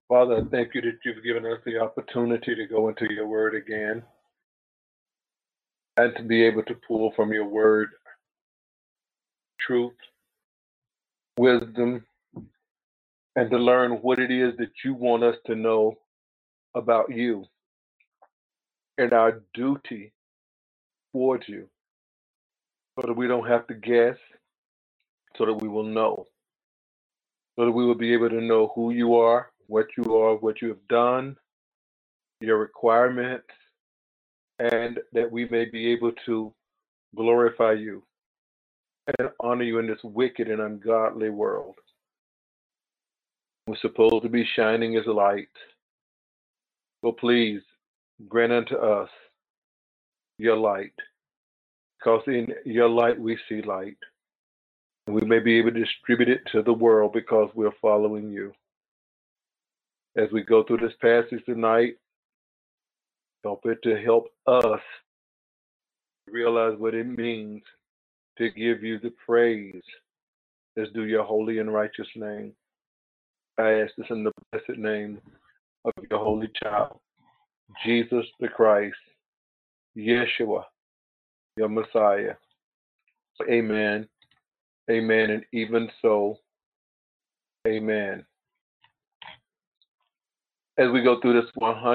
Father, I thank you that you've given us the opportunity to go into your word again and to be able to pull from your word truth, wisdom, and to learn what it is that you want us to know about you and our duty towards you so that we don't have to guess, so that we will know, so that we will be able to know who you are, what you have done, your requirements, and that we may be able to glorify you and honor you in this wicked and ungodly world. We're supposed to be shining as a light. So please grant unto us your light, because in your light we see light. And we may be able to distribute it to the world because we're following you. As we go through this passage tonight, help it to help us realize what it means to give you the praise. Let's do your holy and righteous name. I ask this in the blessed name of your holy child, Jesus the Christ, Yeshua, your Messiah. Amen, amen, and even so, amen. As we go through this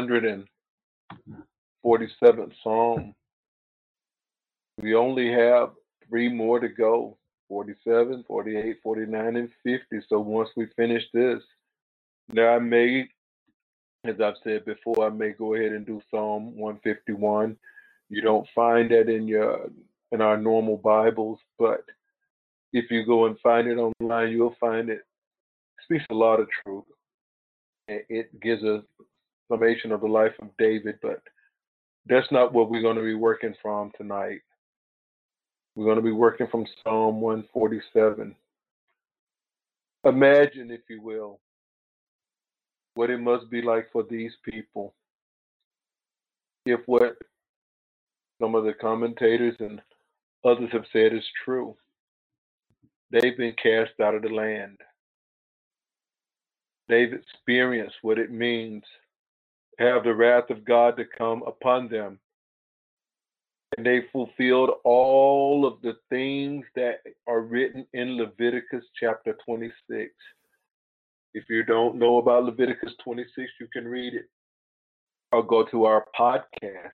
147th Psalm, we only have 3 more to go, 47, 48, 49, and 50. So once we finish this, now I may, as I've said before, I may go ahead and do Psalm 151. You don't find that in our normal Bibles, but if you go and find it online, you'll find it speaks a lot of truth. It gives a summation of the life of David, but that's not what we're going to be working from tonight. We're going to be working from Psalm 147. Imagine, if you will, what it must be like for these people if what some of the commentators and others have said is true. They've been cast out of the land. They've experienced what it means to have the wrath of God to come upon them. And they fulfilled all of the things that are written in Leviticus chapter 26. If you don't know about Leviticus 26, you can read it. Or go to our podcast,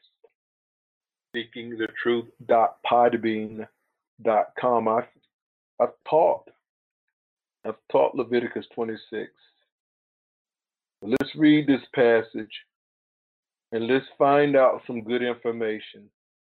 seekingthetruth.podbean.com. I've taught Leviticus 26. Let's read this passage and let's find out some good information.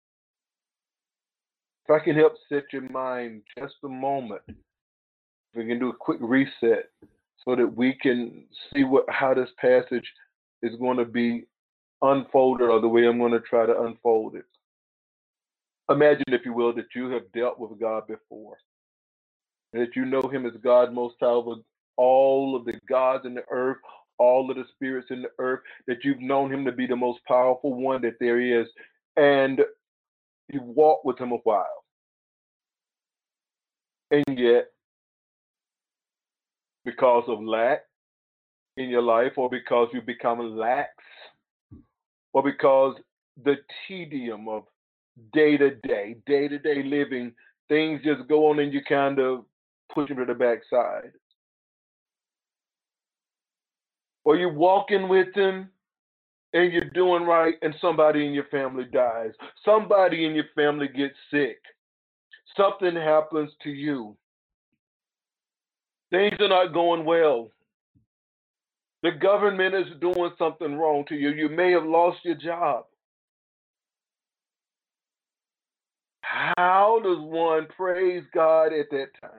If I can help set your mind just a moment, if we can do a quick reset so that we can see how this passage is going to be unfolded, or the way I'm going to try to unfold it. Imagine, if you will, that you have dealt with God before, that you know him as God most high over all of the gods in the earth, all of the spirits in the earth, that you've known him to be the most powerful one that there is, and you've walked with him a while. And yet, because of lack in your life, or because you become lax, or because the tedium of day-to-day living, things just go on and you kind of push them to the backside. Or you're walking with him and you're doing right, and somebody in your family dies. Somebody in your family gets sick. Something happens to you. Things are not going well. The government is doing something wrong to you. You may have lost your job. How does one praise God at that time?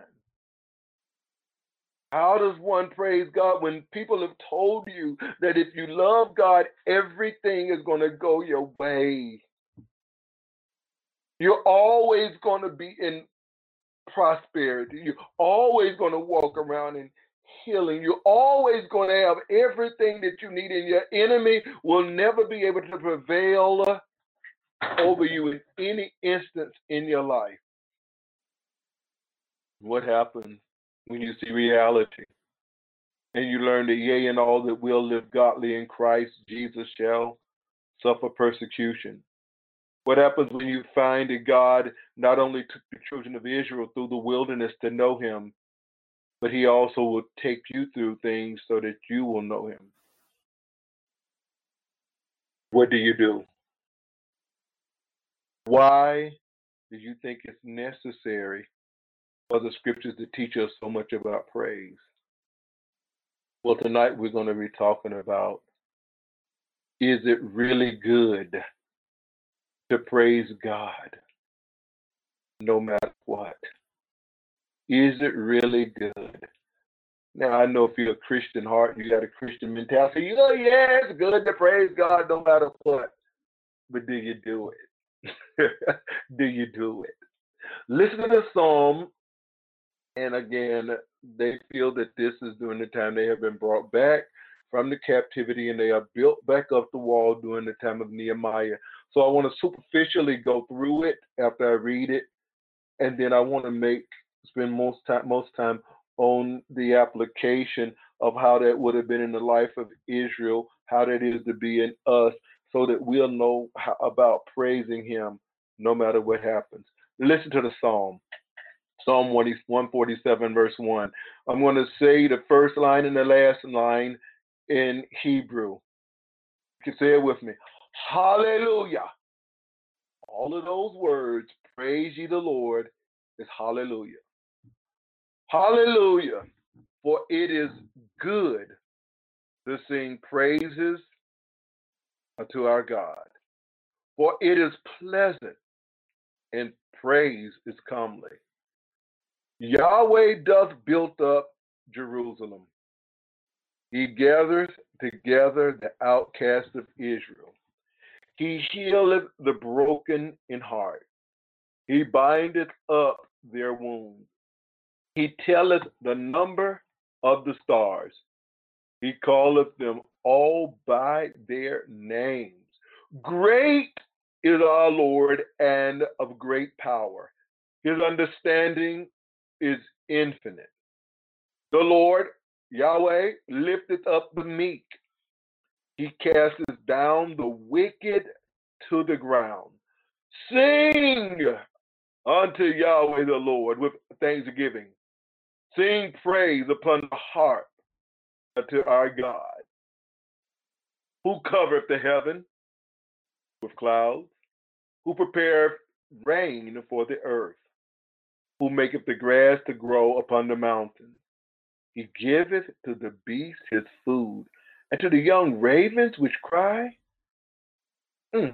How does one praise God when people have told you that if you love God, everything is going to go your way? You're always going to be in prosperity. You're always going to walk around in healing. You're always going to have everything that you need, and your enemy will never be able to prevail over you in any instance in your life. What happens when you see reality? And you learn that, yea, and all that will live godly in Christ Jesus shall suffer persecution. What happens when you find that God not only took the children of Israel through the wilderness to know him, but he also will take you through things so that you will know him? What do you do? Why do you think it's necessary for the scriptures to teach us so much about praise? Well, tonight we're going to be talking about, is it really good to praise God no matter what? Is it really good? Now, I know if you're a Christian heart, you got a Christian mentality, you know, yeah, it's good to praise God no matter what. But do you do it? Do you do it? Listen to the psalm. And again, they feel that this is during the time they have been brought back from the captivity and they are built back up the wall during the time of Nehemiah. So I want to superficially go through it after I read it, and then I want to spend most time on the application of how that would have been in the life of Israel, how that is to be in us, so that we'll know about praising him no matter what happens. Listen to the psalm. Psalm 147, verse 1. I'm going to say the first line and the last line in Hebrew. You can say it with me. Hallelujah. All of those words, praise ye the Lord, is hallelujah. Hallelujah. For it is good to sing praises unto our God. For it is pleasant, and praise is comely. Yahweh doth build up Jerusalem. He gathers together the outcasts of Israel. He healeth the broken in heart. He bindeth up their wounds. He telleth the number of the stars. He calleth them all by their names. Great is our Lord and of great power. His understanding is infinite. The Lord, Yahweh, lifteth up the meek. He casteth down the wicked to the ground. Sing unto Yahweh the Lord with thanksgiving. Sing praise upon the harp unto our God, who covereth the heaven with clouds, who prepareth rain for the earth, who maketh the grass to grow upon the mountains. He giveth to the beasts his food, and to the young ravens which cry. Isn't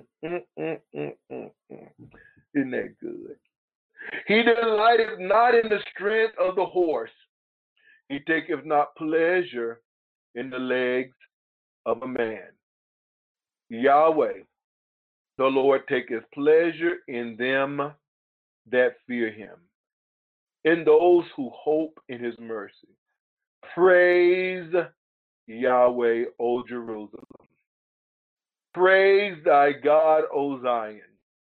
that good? He delighteth not in the strength of the horse. He taketh not pleasure in the legs of a man. Yahweh, the Lord, taketh pleasure in them that fear him, in those who hope in his mercy. Praise Yahweh, O Jerusalem. Praise thy God, O Zion.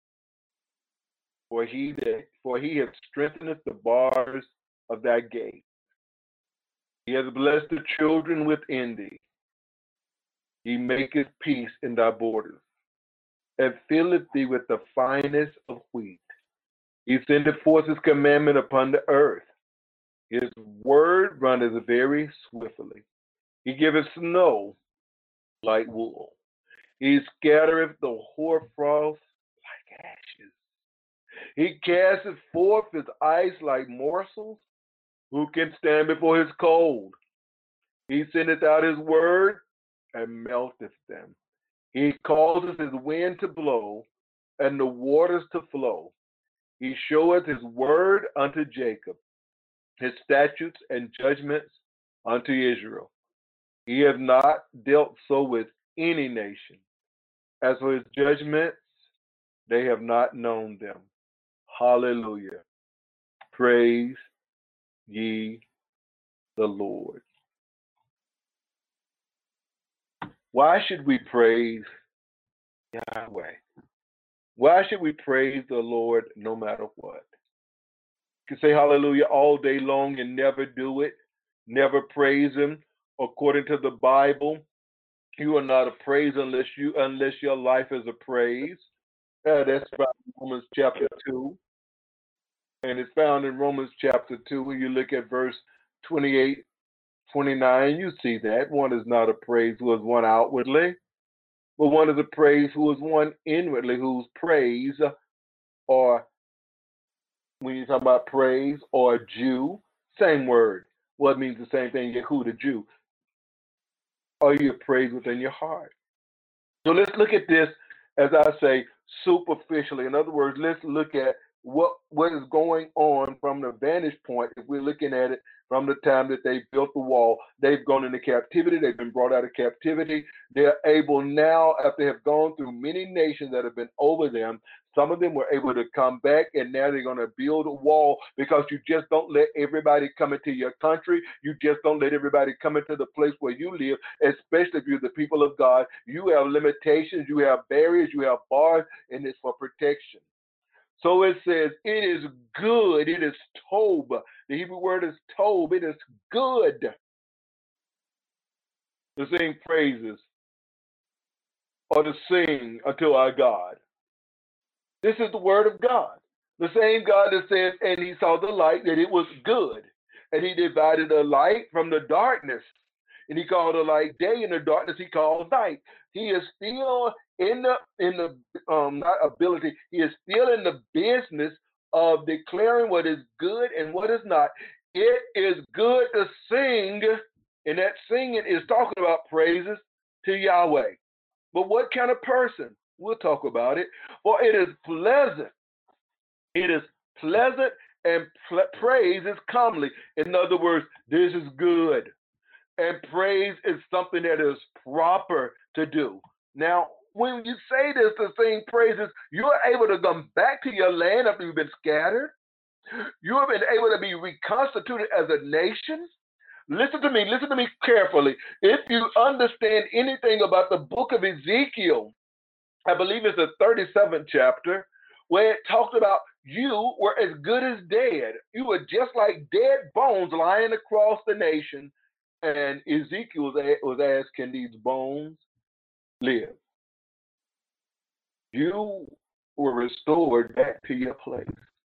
For he hath strengthened the bars of thy gate. He hath blessed the children within thee. He maketh peace in thy borders, and filleth thee with the finest of wheat. He sendeth forth his commandment upon the earth. His word runneth very swiftly. He giveth snow like wool. He scattereth the hoarfrost like ashes. He casteth forth his ice like morsels. Who can stand before his cold? He sendeth out his word and melteth them. He causes his wind to blow and the waters to flow. He showeth his word unto Jacob, his statutes and judgments unto Israel. He hath not dealt so with any nation. As for his judgments, they have not known them. Hallelujah. Praise ye the Lord. Why should we praise Yahweh? Why should we praise the Lord no matter what? You can say hallelujah all day long and never do it, never praise him, According to the Bible, you are not a praise unless your life is a praise. That's found in Romans chapter 2. And it's found in Romans chapter 2. When you look at verse 28, 29, you see that. One is not a praise who is one outwardly, but one is a praise who is one inwardly, whose praise, or when you talk about praise or Jew, same word. Well, it means the same thing, Yehuda, Jew. Or you praise within your heart. So let's look at this, as I say, superficially. In other words, let's look at what is going on from the vantage point. If we're looking at it from the time that they built the wall, they've gone into captivity. They've been brought out of captivity. They're able now, after they have gone through many nations that have been over them, some of them were able to come back, and now they're going to build a wall, because you just don't let everybody come into your country. You just don't let everybody come into the place where you live, especially if you're the people of God. You have limitations, you have barriers, you have bars, and it's for protection. So it says, it is good, it is tob. The Hebrew word is tob, it is good to sing praises or to sing unto our God. This is the word of God. The same God that says, and he saw the light, that it was good. And he divided the light from the darkness. And he called the light day, and the darkness he called night. He is still in the not ability, he is still in the business of declaring what is good and what is not. It is good to sing, and that singing is talking about praises to Yahweh. But what kind of person? We'll talk about it. For it is pleasant. It is pleasant, and praise is comely. In other words, this is good. And praise is something that is proper to do. Now, when you say this to sing praises, you're able to come back to your land after you've been scattered. You have been able to be reconstituted as a nation. Listen to me carefully. If you understand anything about the book of Ezekiel, I believe it's the 37th chapter, where it talks about you were as good as dead. You were just like dead bones lying across the nation. And Ezekiel was asked, can these bones live? You were restored back to your place.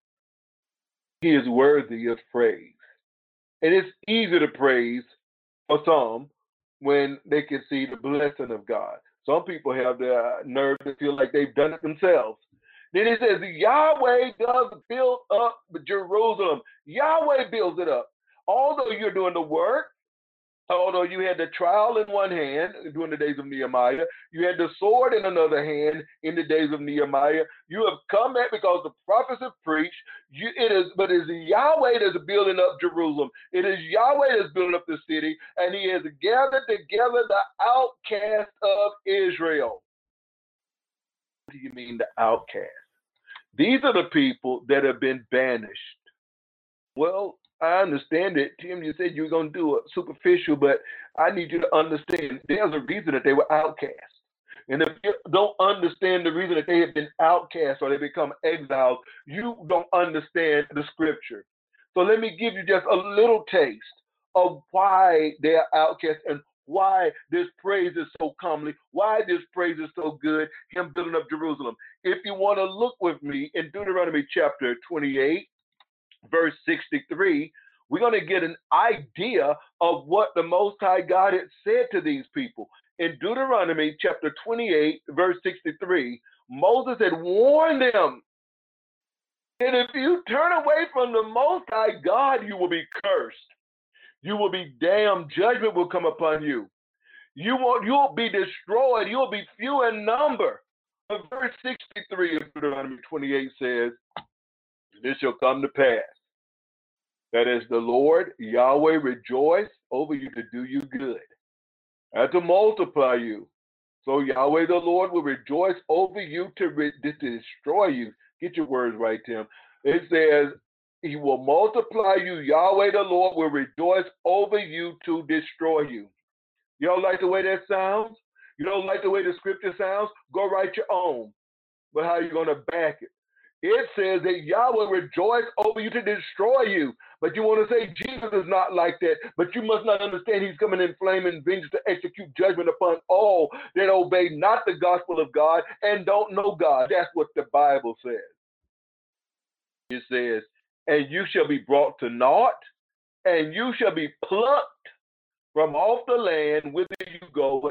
He is worthy of praise. And it's easy to praise for some when they can see the blessing of God. Some people have the nerve to feel like they've done it themselves. Then it says, Yahweh does build up Jerusalem. Yahweh builds it up. Although you're doing the work, although you had the trowel in one hand during the days of Nehemiah, you had the sword in another hand in the days of Nehemiah. You have come back because the prophets have preached. But it is Yahweh that's building up Jerusalem. It is Yahweh that's building up the city, and he has gathered together the outcast of Israel. What do you mean the outcast? These are the people that have been banished. Well, I understand it. Tim, you said you were going to do it superficial, but I need you to understand there's a reason that they were outcasts. And if you don't understand the reason that they have been outcasts or they become exiles, you don't understand the scripture. So let me give you just a little taste of why they are outcasts and why this praise is so comely, why this praise is so good, him building up Jerusalem. If you want to look with me in Deuteronomy chapter 28, verse 63, we're going to get an idea of what the Most High God had said to these people. In Deuteronomy chapter 28, verse 63, Moses had warned them that if you turn away from the Most High God, you will be cursed. You will be damned. Judgment will come upon you. You'll be destroyed. You'll be few in number. But verse 63 of Deuteronomy 28 says, this shall come to pass, that as the Lord Yahweh rejoice over you to do you good, and to multiply you. So Yahweh the Lord will rejoice over you to destroy you. Get your words right, Tim. It says, he will multiply you. Yahweh the Lord will rejoice over you to destroy you. You don't like the way that sounds? You don't like the way the scripture sounds? Go write your own. But how are you going to back it? It says that Yahweh rejoice over you to destroy you. But you want to say Jesus is not like that. But you must not understand he's coming in flaming vengeance to execute judgment upon all that obey not the gospel of God and don't know God. That's what the Bible says. It says, and you shall be brought to naught, and you shall be plucked from off the land whither you go.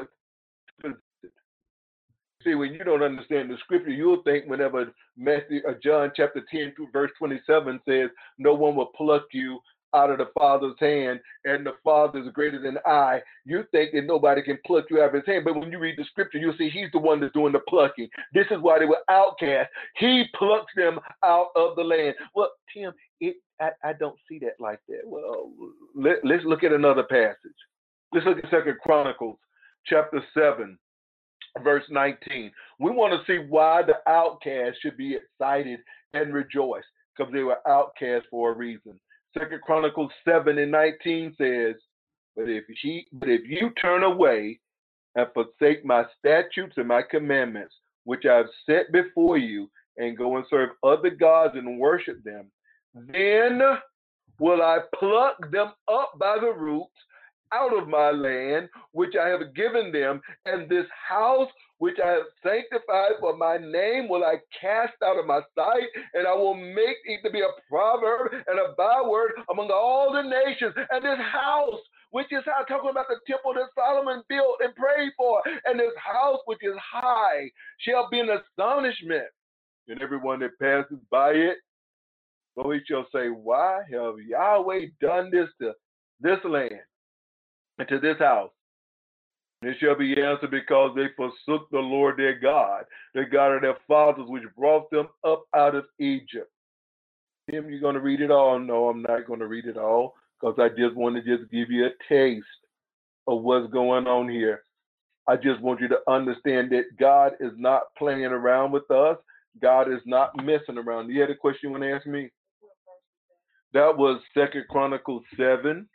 See, when you don't understand the scripture, you'll think whenever John chapter 10 through verse 27 says, no one will pluck you out of the Father's hand, and the Father is greater than I. You think that nobody can pluck you out of his hand, but when you read the scripture, you'll see he's the one that's doing the plucking. This is why they were outcast. He plucks them out of the land. Well, Tim, I don't see that like that. Well, let's look at another passage. Let's look at 2 Chronicles chapter 7. Verse 19. We want to see why the outcast should be excited and rejoice, because they were outcast for a reason. 2 Chronicles 7 and 19 says, but if you turn away and forsake my statutes and my commandments, which I have set before you, and go and serve other gods and worship them, then will I pluck them up by the roots out of my land, which I have given them, and this house which I have sanctified for my name will I cast out of my sight, and I will make it to be a proverb and a byword among all the nations. And this house, which is how talking about the temple that Solomon built and prayed for, and this house which is high shall be an astonishment, and everyone that passes by it, so he shall say, why have Yahweh done this to this land and to this house? And it shall be answered, because they forsook the Lord their God, the God of their fathers, which brought them up out of Egypt. Tim, you're going to read it all? No, I'm not going to read it all, because I just want to just give you a taste of what's going on here. I just want you to understand that God is not playing around with us. God is not messing around. You had a question you want to ask me? That was 2 Chronicles 7,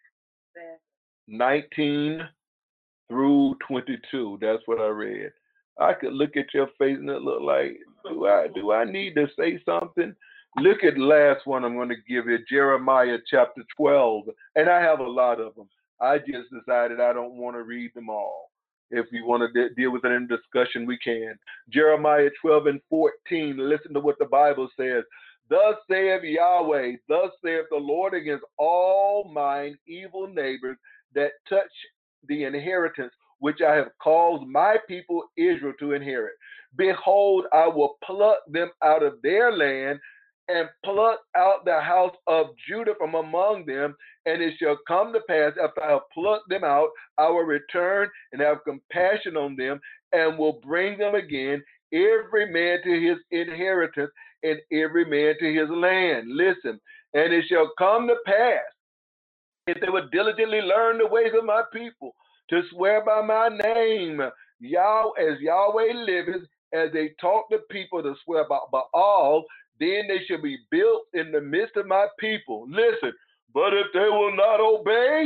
19 through 22. That's what I read. I could look at your face and it look like, do I need to say something? Look at the last one I'm going to give you, Jeremiah chapter 12. And I have a lot of them. I just decided I don't want to read them all. If you want to deal with it in discussion, we can. Jeremiah 12 and 14. Listen to what the Bible says. Thus saith Yahweh, thus saith the Lord against all mine evil neighbors that touch the inheritance which I have caused my people Israel to inherit. Behold, I will pluck them out of their land and pluck out the house of Judah from among them. And it shall come to pass, after I have plucked them out, I will return and have compassion on them, and will bring them again, every man to his inheritance, and every man to his land. Listen, and it shall come to pass, if they would diligently learn the ways of my people, to swear by my name, as Yahweh liveth, as they taught the people to swear by Baal, then they shall be built in the midst of my people. Listen, but if they will not obey,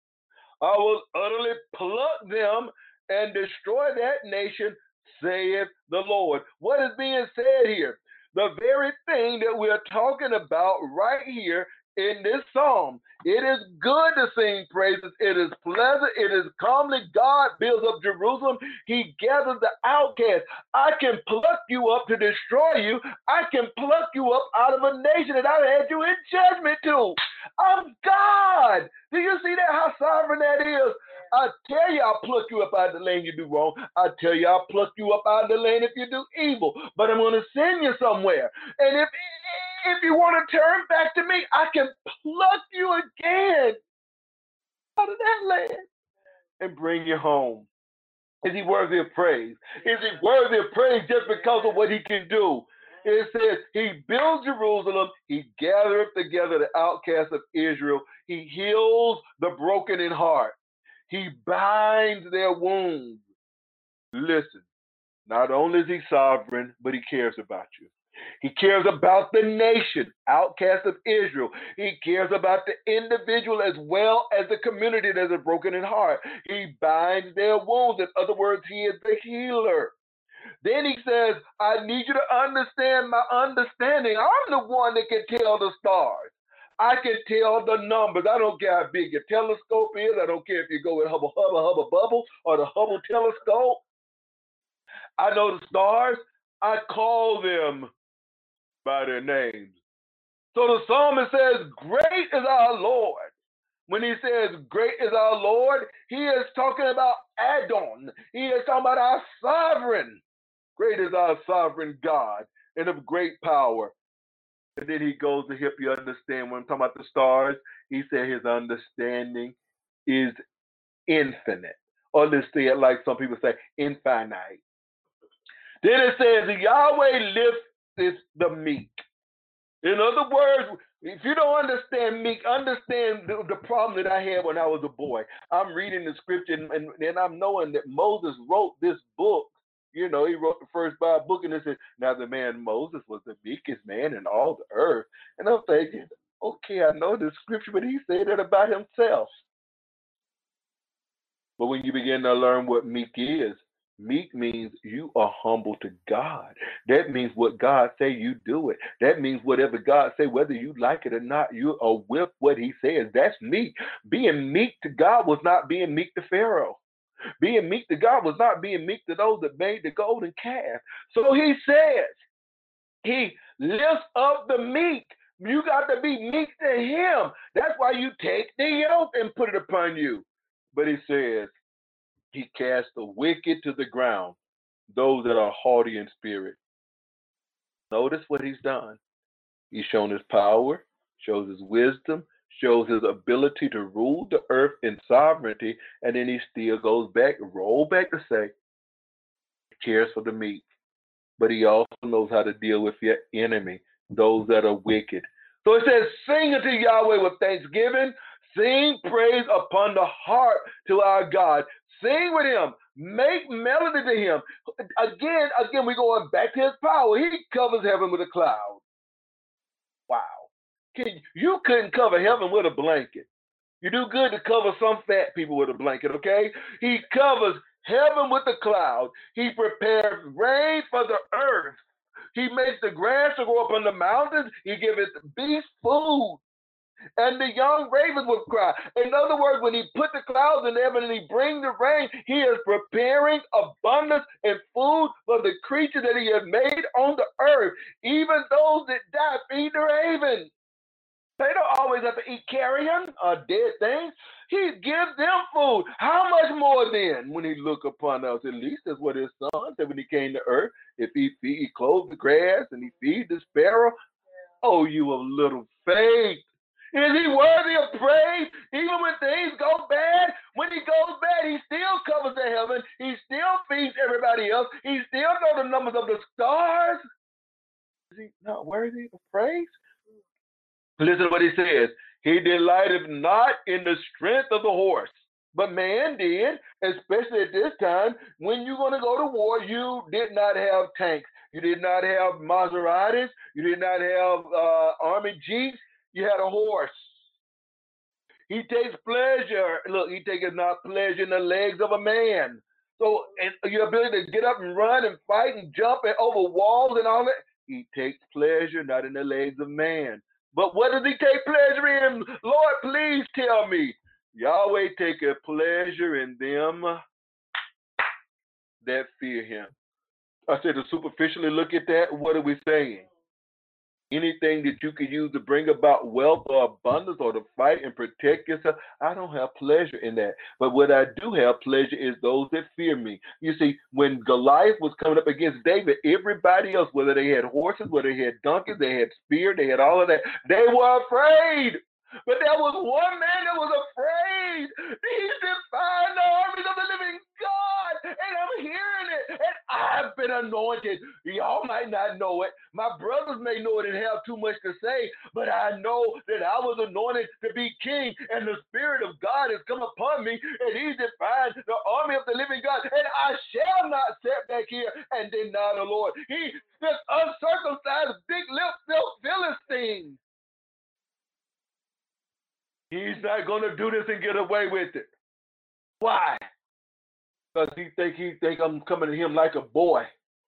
I will utterly pluck them and destroy that nation, saith the Lord. What is being said here? The very thing that we're talking about right here in this psalm. It is good to sing praises. It is pleasant. It is comely. God builds up Jerusalem. He gathers the outcast. I can pluck you up to destroy you. I can pluck you up out of a nation that I had you in judgment to. I'm God. Do you see that, how sovereign that is? I tell you, I'll pluck you up out of the land you do wrong. I tell you, I'll pluck you up out of the land if you do evil. But I'm going to send you somewhere. And if you want to turn back to me, I can pluck you again out of that land and bring you home. Is he worthy of praise? Is he worthy of praise just because of what he can do? It says he builds Jerusalem. He gathereth together the outcasts of Israel. He heals the broken in heart. He binds their wounds. Listen, not only is he sovereign, but he cares about you. He cares about the nation, outcast of Israel. He cares about the individual as well as the community that is broken in heart. He binds their wounds. In other words, he is the healer. Then he says, I need you to understand my understanding. I'm the one that can tell the stars. I can tell the numbers. I don't care how big your telescope is. I don't care if you go with Hubble, Bubble, or the Hubble telescope. I know the stars. I call them by their names. So the psalmist says, great is our Lord. When he says great is our Lord, he is talking about Adon. He is talking about our sovereign. Great is our sovereign God and of great power. And then he goes to help you understand when I'm talking about the stars. He said his understanding is infinite. Or let's say it like some people say, infinite. Then it says, Yahweh lifts the meek. In other words, if you don't understand meek, understand the problem that I had when I was a boy. I'm reading the scripture and I'm knowing that Moses wrote this book. You know, he wrote the first Bible book, and it says, now the man Moses was the meekest man in all the earth. And I'm thinking, okay, I know the scripture, but he said that about himself. But when you begin to learn what meek is, meek means you are humble to God. That means what God say, you do it. That means whatever God say, whether you like it or not, you are with what he says. That's meek. Being meek to God was not being meek to Pharaoh. Being meek to God was not being meek to those that made the golden calf. So he says, he lifts up the meek. You got to be meek to him. That's why you take the yoke and put it upon you. But he says, he cast the wicked to the ground, those that are haughty in spirit. Notice what he's done. He's shown his power, shows his wisdom, shows his ability to rule the earth in sovereignty, and then he still goes back, roll back to say, he cares for the meek. But he also knows how to deal with your enemy, those that are wicked. So it says, sing unto Yahweh with thanksgiving, sing praise upon the harp to our God. Sing with him, make melody to him. Again, we're going back to his power. He covers heaven with a cloud. Wow. You couldn't cover heaven with a blanket. You do good to cover some fat people with a blanket, okay? He covers heaven with a cloud. He prepares rain for the earth. He makes the grass to grow up on the mountains. He gives the beasts food. And the young ravens will cry. In other words, when he put the clouds in heaven and he brings the rain, he is preparing abundance and food for the creatures that he has made on the earth. Even those that die, feed the ravens. They don't always have to eat carrion or dead things. He gives them food. How much more then when he look upon us? At least that's what his son said when he came to earth. If he clothed the grass and he feed the sparrow, oh, you of little faith. Is he worthy of praise? Even when things go bad, when he goes bad, he still covers the heaven. He still feeds everybody else. He still knows the numbers of the stars. Is he not worthy of praise? Listen to what he says. He delighted not in the strength of the horse, but man did, especially at this time. When you're going to go to war, you did not have tanks. You did not have Maseratis. You did not have army jeeps. You had a horse. He takes pleasure. Look, he takes not pleasure in the legs of a man. So and your ability to get up and run and fight and jump and over walls and all that, he takes pleasure not in the legs of man. But what does he take pleasure in? Lord, please tell me. Yahweh taketh pleasure in them that fear him. I said to superficially look at that, what are we saying? Anything that you could use to bring about wealth or abundance or to fight and protect yourself, I don't have pleasure in that. But what I do have pleasure is those that fear me. You see, when Goliath was coming up against David, everybody else, whether they had horses, whether they had donkeys, they had spear, they had all of that, they were afraid. But there was one man that was afraid. He defied the armies of the living God. And I'm hearing it. And I've been anointed. Y'all might not know it. My brothers may know it and have too much to say. But I know that I was anointed to be king. And the Spirit of God has come upon me. And he defied the army of the living God. And I shall not sit back here and deny the Lord. He, this uncircumcised, big-lipped Philistine. He's not going to do this and get away with it. Why? Because he think I'm coming to him like a boy.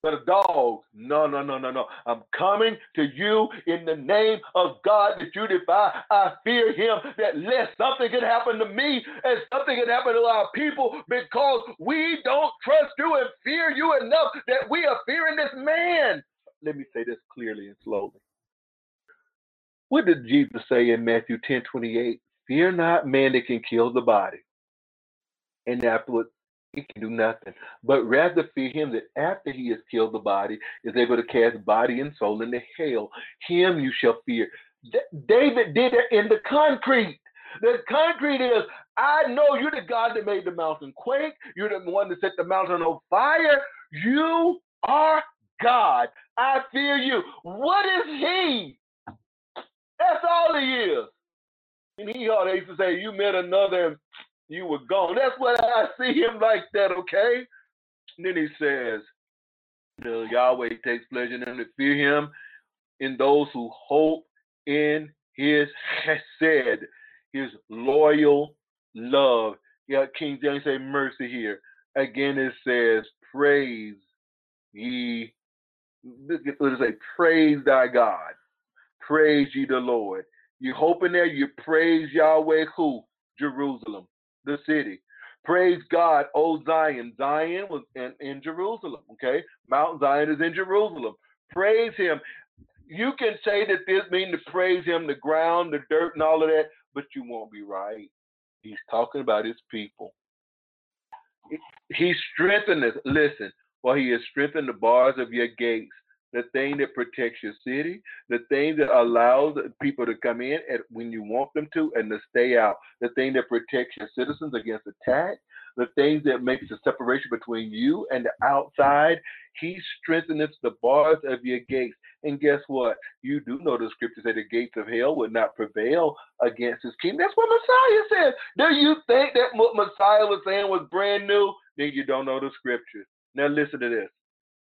for the dogs. No, no, no, no, no. I'm coming to you in the name of God that you defy. I fear him that lest something could happen to me and something could happen to our people because we don't trust you and fear you enough that we are fearing this man. Let me say this clearly and slowly. What did Jesus say in Matthew 10:28? Fear not man that can kill the body, and afterwards he can do nothing. But rather fear him that after he has killed the body, is able to cast body and soul into hell. Him you shall fear. David did it in the concrete. The concrete is, I know you're the God that made the mountain quake. You're the one that set the mountain on fire. You are God. I fear you. What is he? That's all he is. And he used to say, you met another and you were gone. That's what I see him like that, okay? And then he says, Yahweh takes pleasure in them that fear him, in those who hope in his chesed, his loyal love. Yeah, King James say mercy here. Again, it says, praise ye, what does it say? Praise thy God. Praise ye the Lord. You hope in there, you praise Yahweh who? Jerusalem, the city. Praise God, O Zion. Zion was in Jerusalem, okay? Mount Zion is in Jerusalem. Praise him. You can say that this means to praise him, the ground, the dirt, and all of that, but you won't be right. He's talking about his people. He strengthened us. Listen, for he has strengthened the bars of your gates, the thing that protects your city, the thing that allows people to come in when you want them to and to stay out, the thing that protects your citizens against attack, the things that makes the separation between you and the outside. He strengthens the bars of your gates. And guess what? You do know the scriptures say the gates of hell would not prevail against his kingdom. That's what Messiah said. Do you think that what Messiah was saying was brand new? Then you don't know the scriptures. Now listen to this.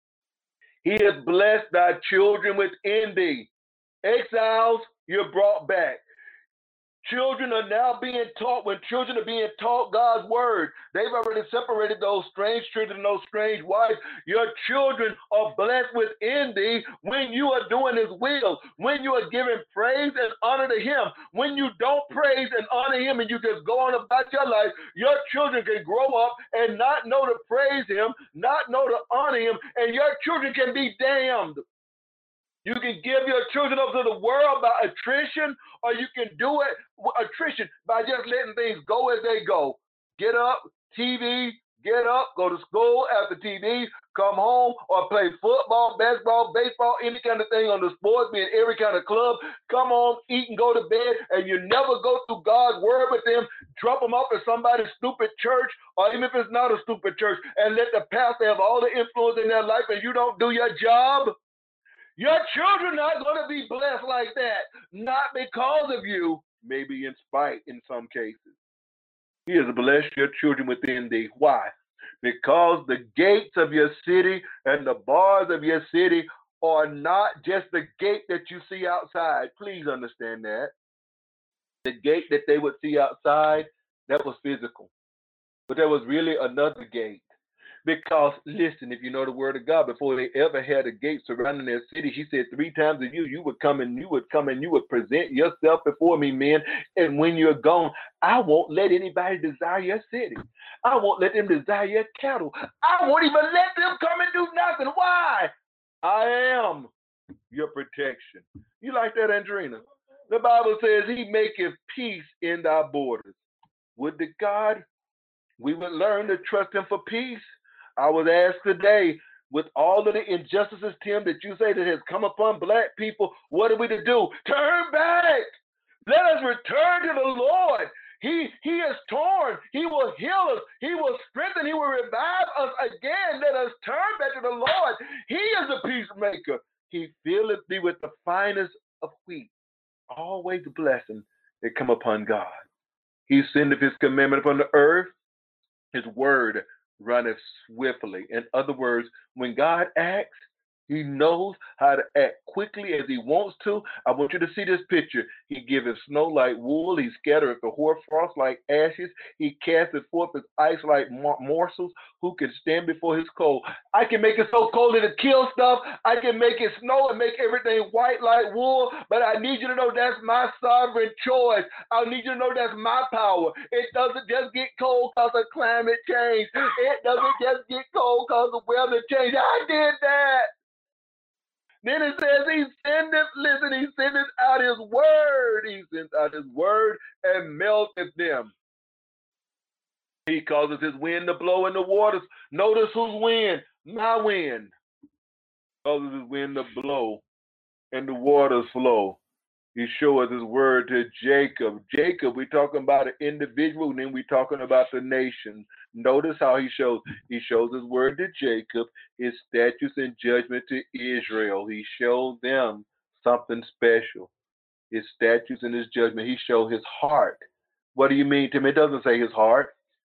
He has blessed thy children within thee. Exiles, you're brought back. Children are now being taught. When children are being taught God's word, they've already separated those strange children and those strange wives. Your children are blessed within thee when you are doing his will, when you are giving praise and honor to him. When you don't praise and honor him and you just go on about your life, your children can grow up and not know to praise him, not know to honor him, and your children can be damned. You can give your children up to the world by attrition, or you can do it attrition by just letting things go as they go. Get up, TV, get up, go to school after TV, come home, or play football, basketball, baseball, any kind of thing on the sports, be in every kind of club. Come home, eat, and go to bed, and you never go through God's word with them. Drop them off at somebody's stupid church, or even if it's not a stupid church, and let the pastor have all the influence in their life, and you don't do your job. Your children are not going to be blessed like that, not because of you, maybe in spite in some cases. He has blessed your children within thee. Why? Because the gates of your city and the bars of your city are not just the gate that you see outside. Please understand that. The gate that they would see outside, that was physical. But there was really another gate. Because, listen, if you know the word of God, before they ever had a gate surrounding their city, he said 3 times of you would come and you would come and you would present yourself before me, men. And when you're gone, I won't let anybody desire your city. I won't let them desire your cattle. I won't even let them come and do nothing. Why? I am your protection. You like that, Andrina? The Bible says he maketh peace in thy borders. Would to God we would learn to trust him for peace. I was asked today, with all of the injustices, Tim, that you say that has come upon black people, what are we to do? Turn back. Let us return to the Lord. He is torn. He will heal us. He will strengthen. He will revive us again. Let us turn back to the Lord. He is a peacemaker. He filleth thee with the finest of wheat. Always a blessing that come upon God. He sendeth his commandment upon the earth. His word runneth swiftly. In other words, when God acts, He knows how to act quickly as he wants to. I want you to see this picture. He giveth snow like wool. He scattereth the hoarfrost like ashes. He casteth forth his ice like morsels. Who can stand before his cold? I can make it so cold that it kills stuff. I can make it snow and make everything white like wool. But I need you to know that's my sovereign choice. I need you to know that's my power. It doesn't just get cold because of climate change. It doesn't just get cold because of weather change. I did that. Then it says he sendeth out his word. He sends out his word and melteth them. He causes his wind to blow in the waters. Notice whose wind? My wind. Causes his wind to blow and the waters flow. He shows his word to Jacob. Jacob, we're talking about an individual, and then we're talking about the nation. Notice how he shows his word to Jacob, his statutes and judgment to Israel. He showed them something special. His statutes and his judgment. He showed his heart. What do you mean, Tim? It doesn't say his heart.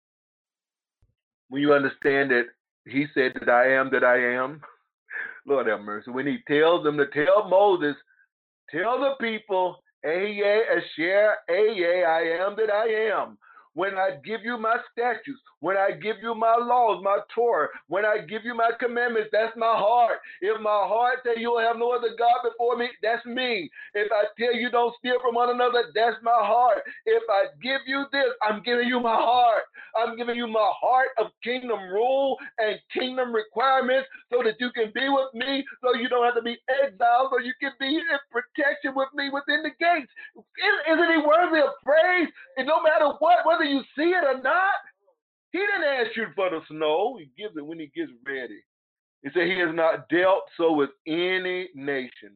When you understand that he said that I am, Lord have mercy. When he tells them to tell Moses, tell the people, Ayeh, Asher, Ayeh, I am that I am. When I give you my statutes, when I give you my laws, my Torah, when I give you my commandments, that's my heart. If my heart says you will have no other God before me, that's me. If I tell you don't steal from one another, that's my heart. If I give you this, I'm giving you my heart. I'm giving you my heart of kingdom rule and kingdom requirements so that you can be with me, so you don't have to be exiled, so you can be in protection with me within the gates. Isn't he worthy of praise? And no matter what, whether you see it or not, he didn't ask you for the snow. He gives it when he gets ready. He said he has not dealt so with any nation.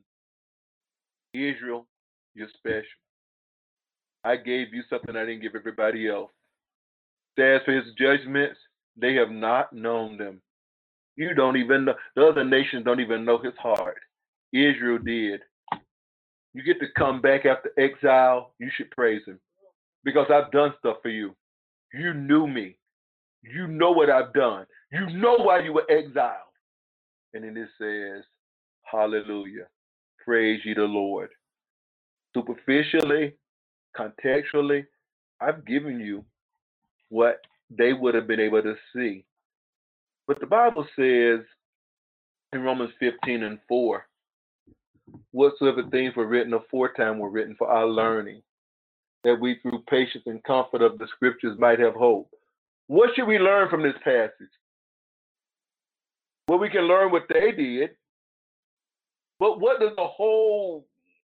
Israel, you're special. I gave you something I didn't give everybody else. As for his judgments, they have not known them. You don't even know. The other nations don't even know his heart. Israel did. You get to come back after exile, you should praise him. Because I've done stuff for you. You knew me. You know what I've done. You know why you were exiled. And then it says, hallelujah. Praise ye the Lord. Superficially, contextually, I've given you what they would have been able to see. But the Bible says in Romans 15:4, whatsoever things were written aforetime were written for our learning, that we through patience and comfort of the scriptures might have hope. What should we learn from this passage? Well, we can learn what they did, but what does the whole,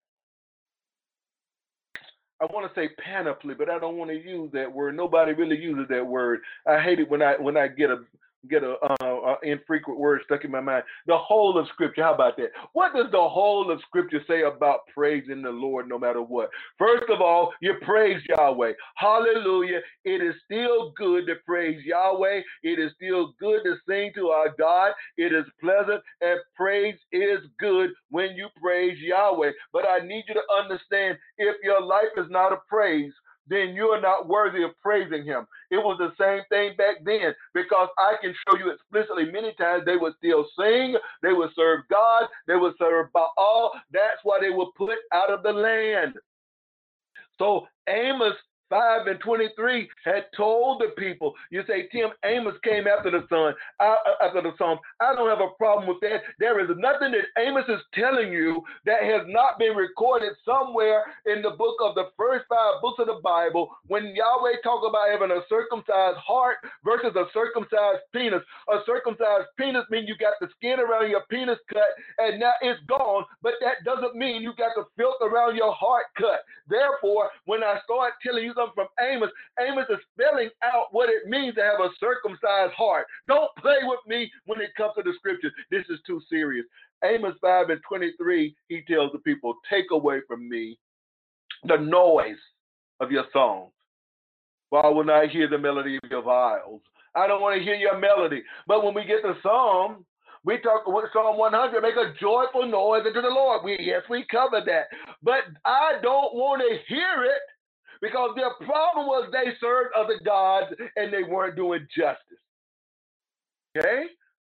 I want to say panoply, but I don't want to use that word. Nobody really uses that word. I hate it when I get a infrequent word stuck in my mind. The whole of Scripture. How about that? What does the whole of Scripture say about praising the Lord no matter what? First of all, you praise Yahweh. Hallelujah. It is still good to praise Yahweh. It is still good to sing to our God. It is pleasant, and praise is good when you praise Yahweh. But I need you to understand, if your life is not a praise, then you are not worthy of praising him. It was the same thing back then, because I can show you explicitly many times they would still sing, they would serve God, they would serve Baal. That's why they were put out of the land. So Amos 5:23 had told the people. You say, Tim, Amos came after the Psalms. I don't have a problem with that. There is nothing that Amos is telling you that has not been recorded somewhere in the book of the first 5 books of the Bible, when Yahweh talks about having a circumcised heart versus a circumcised penis. A circumcised penis means you got the skin around your penis cut and now it's gone, but that doesn't mean you got the filth around your heart cut. Therefore, when I start telling you something from Amos, Amos is spelling out what it means to have a circumcised heart. Don't play with me when it comes to the scriptures. This is too serious. Amos 5:23, he tells the people, take away from me the noise of your songs, for I will not hear the melody of your viols. I don't want to hear your melody. But when we get to Psalm, we talk Psalm 100, make a joyful noise unto the Lord. We covered that. But I don't want to hear it, because their problem was they served other gods and they weren't doing justice. Okay?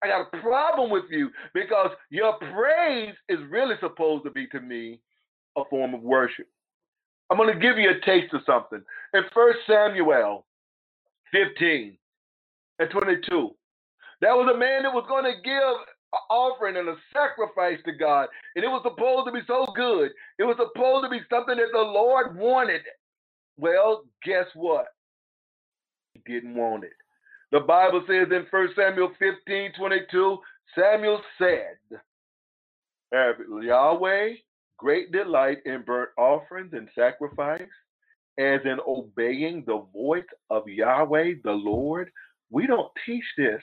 I got a problem with you because your praise is really supposed to be to me a form of worship. I'm going to give you a taste of something. In 1 Samuel 15 and 22, there was a man that was going to give an offering and a sacrifice to God, and it was supposed to be so good. It was supposed to be something that the Lord wanted. Well, guess what? He didn't want it. The Bible says in 1 Samuel 15:22, Samuel said, "Have Yahweh great delight in burnt offerings and sacrifice, as in obeying the voice of Yahweh the Lord?" We don't teach this.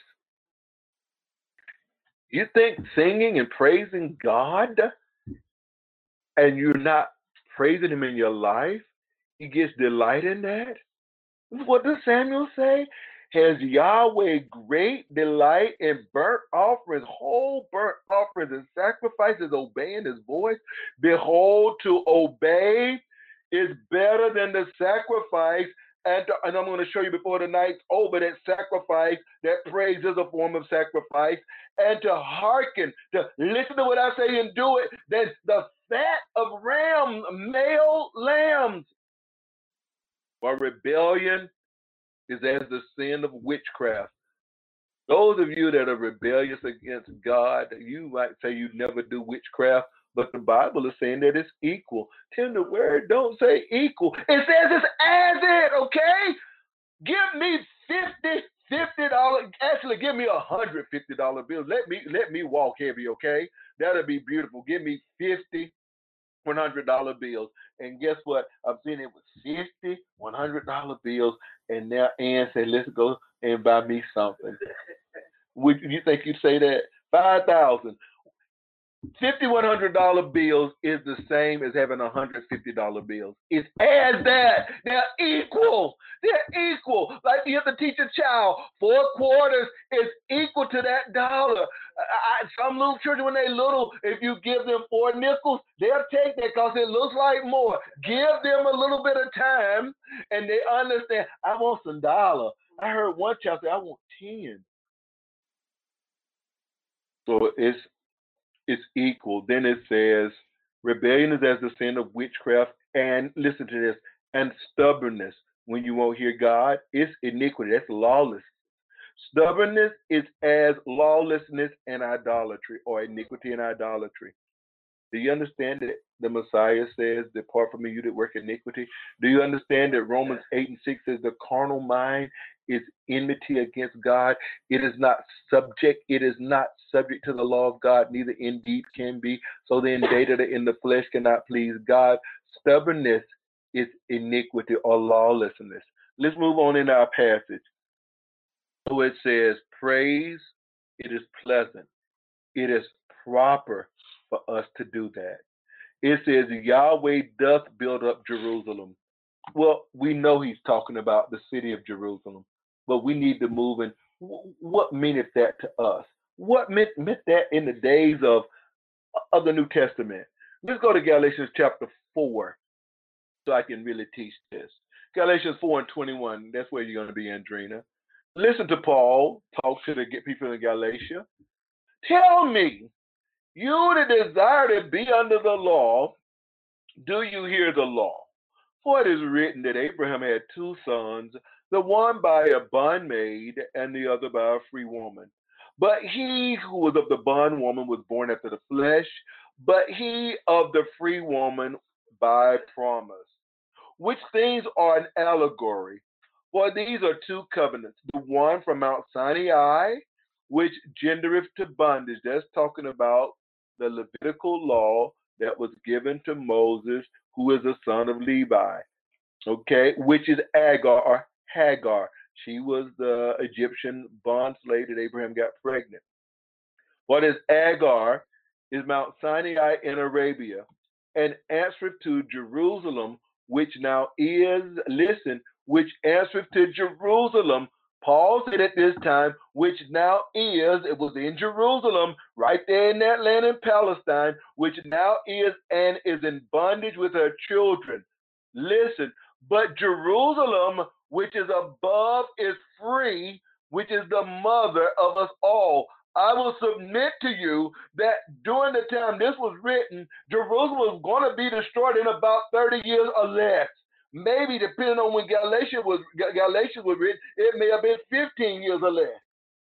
You think singing and praising God and you're not praising him in your life, he gets delight in that? What does Samuel say? Has Yahweh great delight in burnt offerings, whole burnt offerings and sacrifices, obeying his voice? Behold, to obey is better than the sacrifice. And I'm going to show you before the night's over that sacrifice, that praise is a form of sacrifice. And to hearken, to listen to what I say and do it, than the fat of male lambs. For rebellion is as the sin of witchcraft. Those of you that are rebellious against God, you might say you never do witchcraft, but the Bible is saying that it's equal. Tend the word don't say equal. It says it's as it, okay? Give me $50. Actually, give me $150 bills. Let me walk heavy, okay? That'll be beautiful. Give me 50 $100 bills. And guess what? I'm seeing it with 50 $100 bills. And now Ann said, let's go and buy me something. Would you think you'd say that? 5,000. 50 $100 bills is the same as having $150 bills. It's as that. They're equal. They're equal. Like you have to teach a child, 4 quarters is equal to that dollar. Some little children, when they're little, if you give them 4 nickels, they'll take that because it looks like more. Give them a little bit of time, and they understand, I want some dollar. I heard one child say, I want 10. So it's equal. Then it says, rebellion is as the sin of witchcraft, and listen to this, and stubbornness. When you won't hear God, it's iniquity. That's lawless. Stubbornness is as lawlessness and idolatry, or iniquity and idolatry. Do you understand that the Messiah says, depart from me, you that work iniquity? Do you understand that Romans 8:6 says the carnal mind is enmity against God? It is not subject to the law of God, neither indeed can be. So then they that are in the flesh cannot please God. Stubbornness is iniquity or lawlessness. Let's move on in our passage. So it says, praise, it is pleasant. It is proper for us to do that. It says, Yahweh doth build up Jerusalem. Well, we know he's talking about the city of Jerusalem, but we need to move in. What meaneth that to us? What meant that in the days of the New Testament? Let's go to Galatians chapter 4 so I can really teach this. Galatians 4:21, that's where you're going to be, Andrina. Listen to Paul talk to the people in Galatia. Tell me, you that desire to be under the law, do you hear the law? For it is written that Abraham had 2 sons, the one by a bondmaid and the other by a free woman. But he who was of the bondwoman was born after the flesh, but he of the free woman by promise. Which things are an allegory? For these are 2 covenants, the one from Mount Sinai, which gendereth to bondage. That's talking about the Levitical law that was given to Moses, who is a son of Levi, okay, which is Hagar. She was the Egyptian bond slave that Abraham got pregnant. What is Hagar is Mount Sinai in Arabia, and answereth to Jerusalem, which now is, listen, which answereth to Jerusalem. Paul said at this time, which now is, it was in Jerusalem, right there in that land in Palestine, which now is and is in bondage with her children. Listen, but Jerusalem, which is above, is free, which is the mother of us all. I will submit to you that during the time this was written, Jerusalem was going to be destroyed in about 30 years or less. Maybe depending on when Galatians was written, it may have been 15 years or less.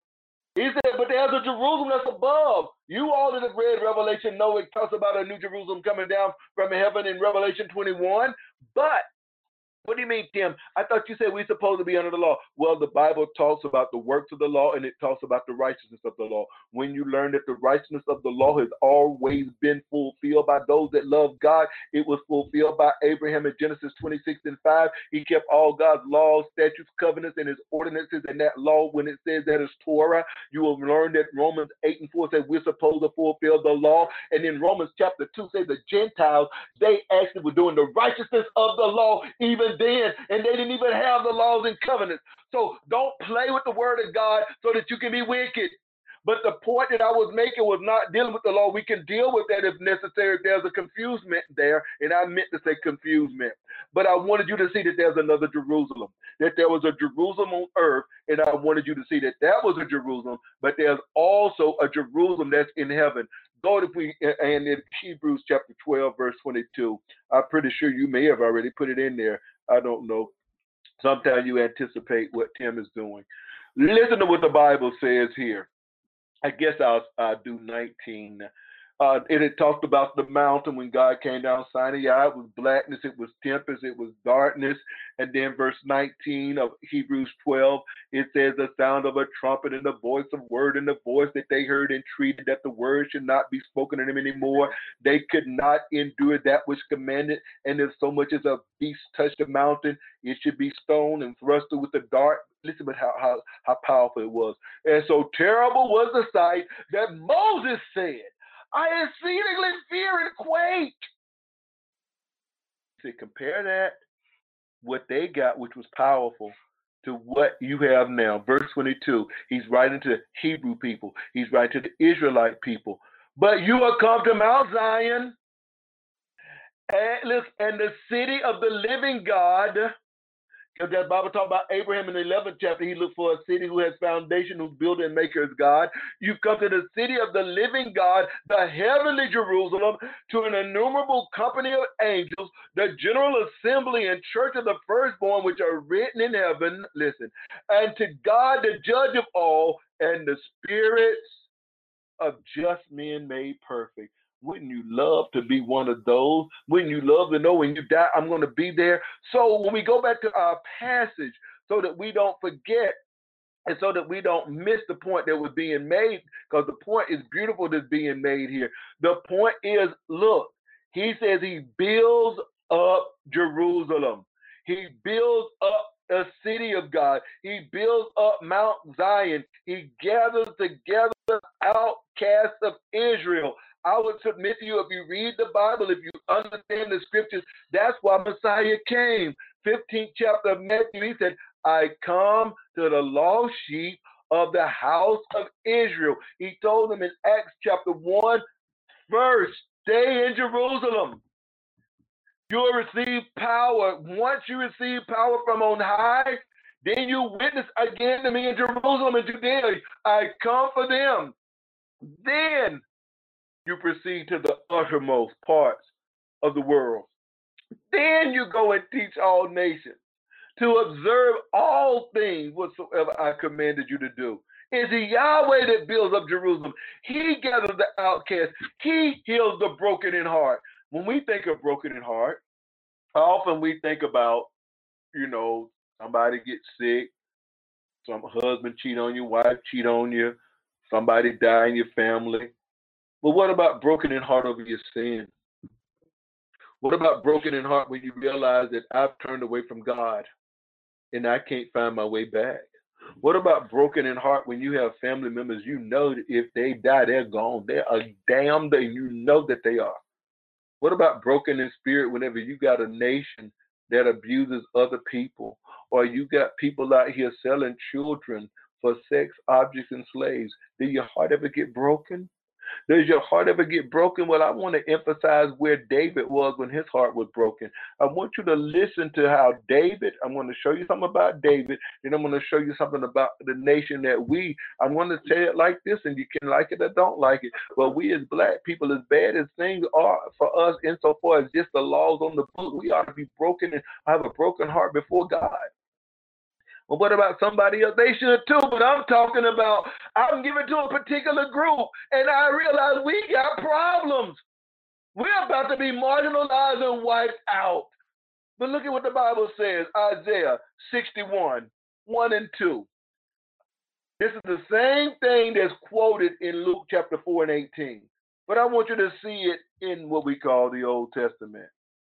He said, but there's a Jerusalem that's above. You all that have read Revelation know it talks about a new Jerusalem coming down from heaven in Revelation 21. But what do you mean, Tim? I thought you said we're supposed to be under the law. Well, the Bible talks about the works of the law, and it talks about the righteousness of the law. When you learn that the righteousness of the law has always been fulfilled by those that love God, it was fulfilled by Abraham in Genesis 26:5. He kept all God's laws, statutes, covenants, and his ordinances. And that law, when it says that is Torah, you will learn that Romans 8:4 says we're supposed to fulfill the law. And then Romans chapter 2 says the Gentiles, they actually were doing the righteousness of the law even then, and they didn't even have the laws and covenants. So don't play with the word of God so that you can be wicked. But the point that I was making was not dealing with the law. We can deal with that if necessary, if there's a confusement there, and I meant to say confusement. But I wanted you to see that there's another Jerusalem, that there was a Jerusalem on earth, and I wanted you to see that that was a Jerusalem, but there's also a Jerusalem that's in heaven. Go to and in Hebrews chapter 12, verse 22. I'm pretty sure you may have already put it in there. I don't know. Sometimes you anticipate what Tim is doing. Listen to what the Bible says here. I guess I'll do 19. It had talked about the mountain when God came down Sinai. It was blackness, it was tempest, it was darkness. And then verse 19 of Hebrews 12, it says the sound of a trumpet and the voice of word and the voice that they heard entreated that the word should not be spoken to them anymore. They could not endure that which commanded. And if so much as a beast touched the mountain, it should be stoned and thrusted with the dart. Listen to how powerful it was. And so terrible was the sight that Moses said, I exceedingly fear and quake. To compare that, what they got, which was powerful, to what you have now. Verse 22, he's writing to the Hebrew people. He's writing to the Israelite people. But you are come to Mount Zion, and the city of the living God. Because that Bible talks about Abraham in the 11th chapter. He looked for a city who has foundation, whose builder and maker is God. You've come to the city of the living God, the heavenly Jerusalem, to an innumerable company of angels, the general assembly and church of the firstborn, which are written in heaven. Listen, and to God, the judge of all, and the spirits of just men made perfect. Wouldn't you love to be one of those? Wouldn't you love to know when you die, I'm going to be there? So when we go back to our passage, so that we don't forget and so that we don't miss the point that was being made, because the point is beautiful that's being made here. The point is, look, he says he builds up Jerusalem. He builds up a city of God. He builds up Mount Zion. He gathers together the outcasts of Israel. I would submit to you, if you read the Bible, if you understand the scriptures, that's why Messiah came. 15th chapter of Matthew, he said, I come to the lost sheep of the house of Israel. He told them in Acts chapter 1, first, stay in Jerusalem. You will receive power. Once you receive power from on high, then you witness again to me in Jerusalem and Judea. I come for them. Then you proceed to the uttermost parts of the world. Then you go and teach all nations to observe all things whatsoever I commanded you to do. It's Yahweh that builds up Jerusalem. He gathers the outcast. He heals the broken in heart. When we think of broken in heart, often we think about, somebody gets sick, some husband cheat on you, wife cheat on you, somebody die in your family. But what about broken in heart over your sin? What about broken in heart when you realize that I've turned away from God and I can't find my way back? What about broken in heart when you have family members, you know that if they die, they're gone. They are damned, and you know that they are. What about broken in spirit whenever you got a nation that abuses other people, or you got people out here selling children for sex objects and slaves? Did your heart ever get broken? Does your heart ever get broken? Well, I want to emphasize where David was when his heart was broken. I want you to listen to how David, I'm going to show you something about David, then I'm going to show you something about the nation that I'm going to say it like this, and you can like it or don't like it. But we as black people, as bad as things are for us insofar as just the laws on the book, we ought to be broken and have a broken heart before God. Well, what about somebody else? They should too, but I'm talking about I'm giving to a particular group, and I realize we got problems. We're about to be marginalized and wiped out. But look at what the Bible says, Isaiah 61, 1 and 2. This is the same thing that's quoted in Luke chapter 4 and 18. But I want you to see it in what we call the Old Testament.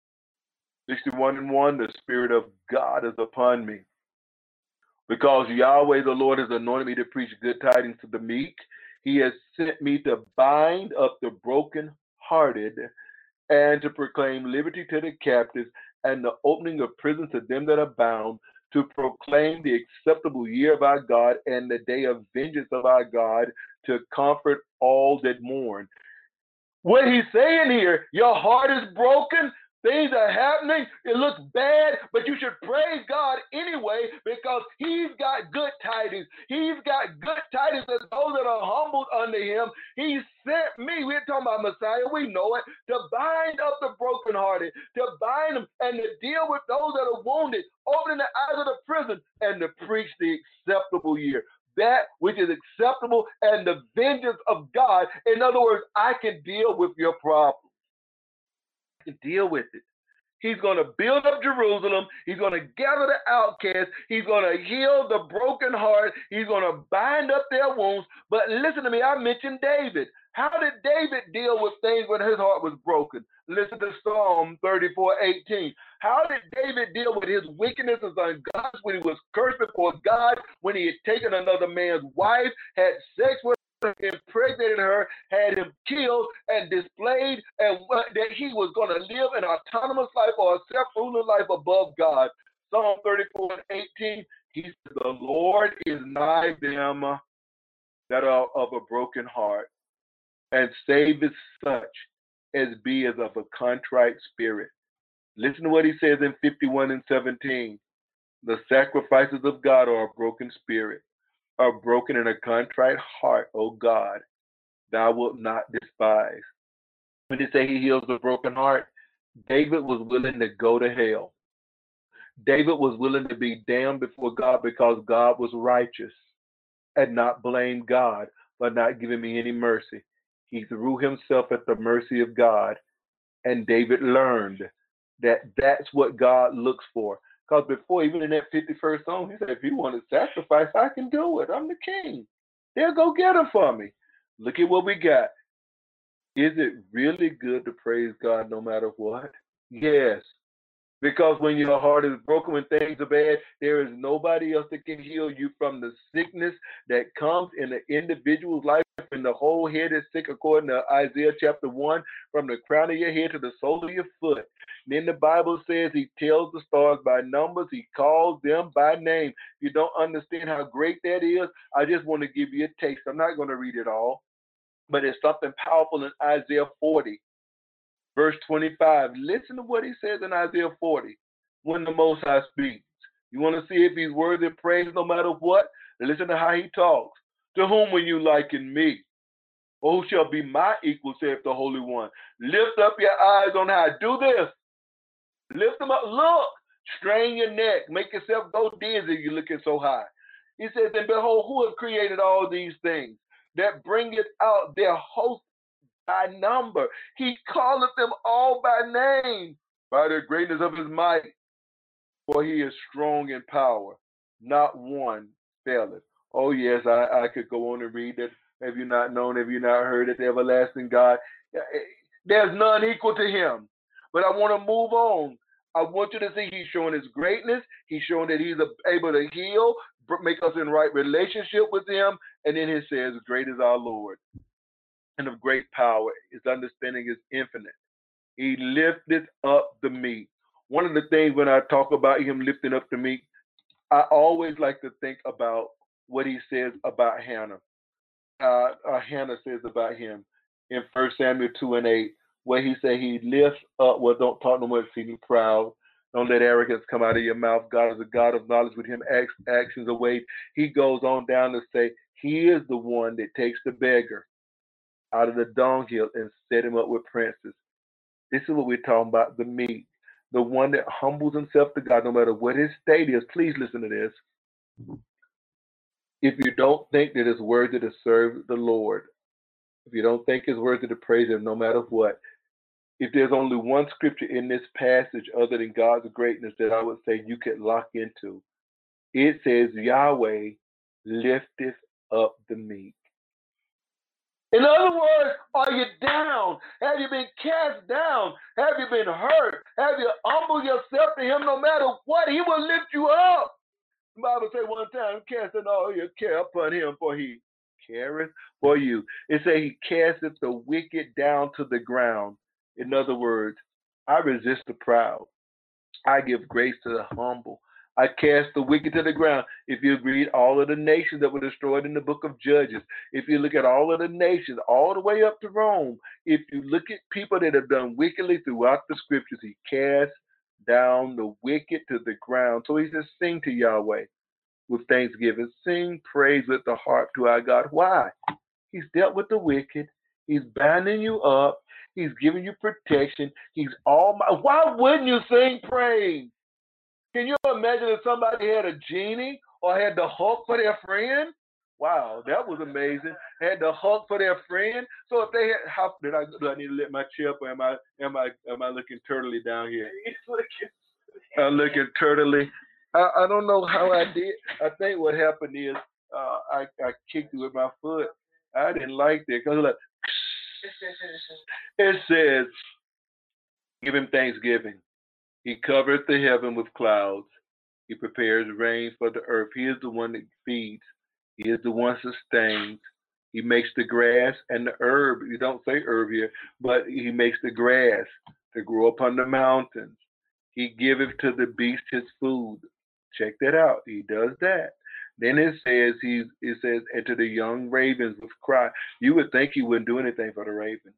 61 and 1, the Spirit of God is upon me, because Yahweh the Lord has anointed me to preach good tidings to the meek. He has sent me to bind up the brokenhearted and to proclaim liberty to the captives and the opening of prisons to them that are bound, to proclaim the acceptable year of our God and the day of vengeance of our God, to comfort all that mourn. What he's saying here, your heart is broken, things are happening, it looks bad, but you should praise God anyway, because he's got good tidings. He's got good tidings to those that are humbled under him. He sent me, we're talking about Messiah, we know it, to bind up the brokenhearted, to bind them and to deal with those that are wounded, opening the eyes of the prison, and to preach the acceptable year. That which is acceptable and the vengeance of God. In other words, I can deal with your problem. I can deal with it. He's going to build up Jerusalem. He's going to gather the outcasts. He's going to heal the broken heart. He's going to bind up their wounds. But listen to me, I mentioned David. How did David deal with things when his heart was broken? Listen to Psalm 34:18. How did David deal with his wickedness and ungodliness when he was cursed before God, when he had taken another man's wife, had sex with her, impregnated her, had him killed, and displayed and that he was going to live an autonomous life or a self-ruling life above God? Psalm 34:18, he said, the Lord is nigh them that are of a broken heart, and saveth such as be as of a contrite spirit. Listen to what he says in 51 and 17. The sacrifices of God are a broken spirit, are broken in a contrite heart, O God, thou wilt not despise. When he say he heals the broken heart, David was willing to go to hell. David was willing to be damned before God because God was righteous and not blame God for not giving me any mercy. He threw himself at the mercy of God, and David learned that that's what God looks for. Because before, even in that 51st song, he said, if you want to sacrifice, I can do it. I'm the king. They'll go get him for me. Look at what we got. Is it really good to praise God no matter what? Yes. Because when your heart is broken, when things are bad, there is nobody else that can heal you from the sickness that comes in the individual's life. When the whole head is sick, according to Isaiah chapter 1, from the crown of your head to the sole of your foot. And then the Bible says he tells the stars by numbers, he calls them by name. If you don't understand how great that is, I just want to give you a taste. I'm not going to read it all, but it's something powerful in Isaiah 40. Verse 25, listen to what he says in Isaiah 40, when the Most High speaks. You want to see if he's worthy of praise no matter what? Listen to how he talks. To whom will you liken me? Or who shall be my equal, saith the Holy One? Lift up your eyes on high. Do this. Lift them up. Look. Strain your neck. Make yourself go dizzy. You're looking so high. He says, and behold, who have created all these things, that bringeth out their host by number. He calleth them all by name, by the greatness of his might. For he is strong in power, not one faileth. Oh yes, I could go on and read that. Have you not known, have you not heard it, the everlasting God? There's none equal to him. But I want to move on. I want you to see he's showing his greatness. He's showing that he's able to heal, make us in right relationship with him. And then he says, great is our Lord, and of great power. His understanding is infinite. He lifted up the meek. One of the things when I talk about him lifting up the meek, I always like to think about what he says about Hannah. Hannah says about him, in 1 Samuel 2:8, where he said he lifts up, well, don't talk no more exceeding proud. Don't let arrogance come out of your mouth. God is a God of knowledge. With him actions away. He goes on down to say he is the one that takes the beggar out of the dunghill and set him up with princes. This is what we're talking about, the meek. The one that humbles himself to God no matter what his state is. Please listen to this. If you don't think that it's worthy to serve the Lord, if you don't think it's worthy to praise him no matter what, if there's only one scripture in this passage other than God's greatness that I would say you could lock into, it says Yahweh lifteth up the meek. In other words, are you down? Have you been cast down? Have you been hurt? Have you humbled yourself to him no matter what? He will lift you up. The Bible says one time, casting all your care upon him, for he careth for you. It says he casteth the wicked down to the ground. In other words, I resist the proud. I give grace to the humble. I cast the wicked to the ground. If you read all of the nations that were destroyed in the book of Judges, if you look at all of the nations, all the way up to Rome, if you look at people that have done wickedly throughout the scriptures, he cast down the wicked to the ground. So he says, sing to Yahweh with thanksgiving. Sing praise with the harp to our God. Why? He's dealt with the wicked. He's binding you up. He's giving you protection. He's almighty. Why wouldn't you sing praise? Can you imagine if somebody had a genie or had the Hulk for their friend? Wow, that was amazing. Had the Hulk for their friend. So if they had, how do I need to let my chair up, or am I looking turtly down here? I'm looking turtly. I don't know how I did. I think what happened is I kicked it with my foot. I didn't like that because like, it says, give him thanksgiving. He covereth the heaven with clouds. He prepares rain for the earth. He is the one that feeds. He is the one that sustains. He makes the grass and the herb. You don't say herb here, but he makes the grass to grow upon the mountains. He giveth to the beast his food. Check that out. He does that. Then it says, and to the young ravens with cry. You would think he wouldn't do anything for the ravens.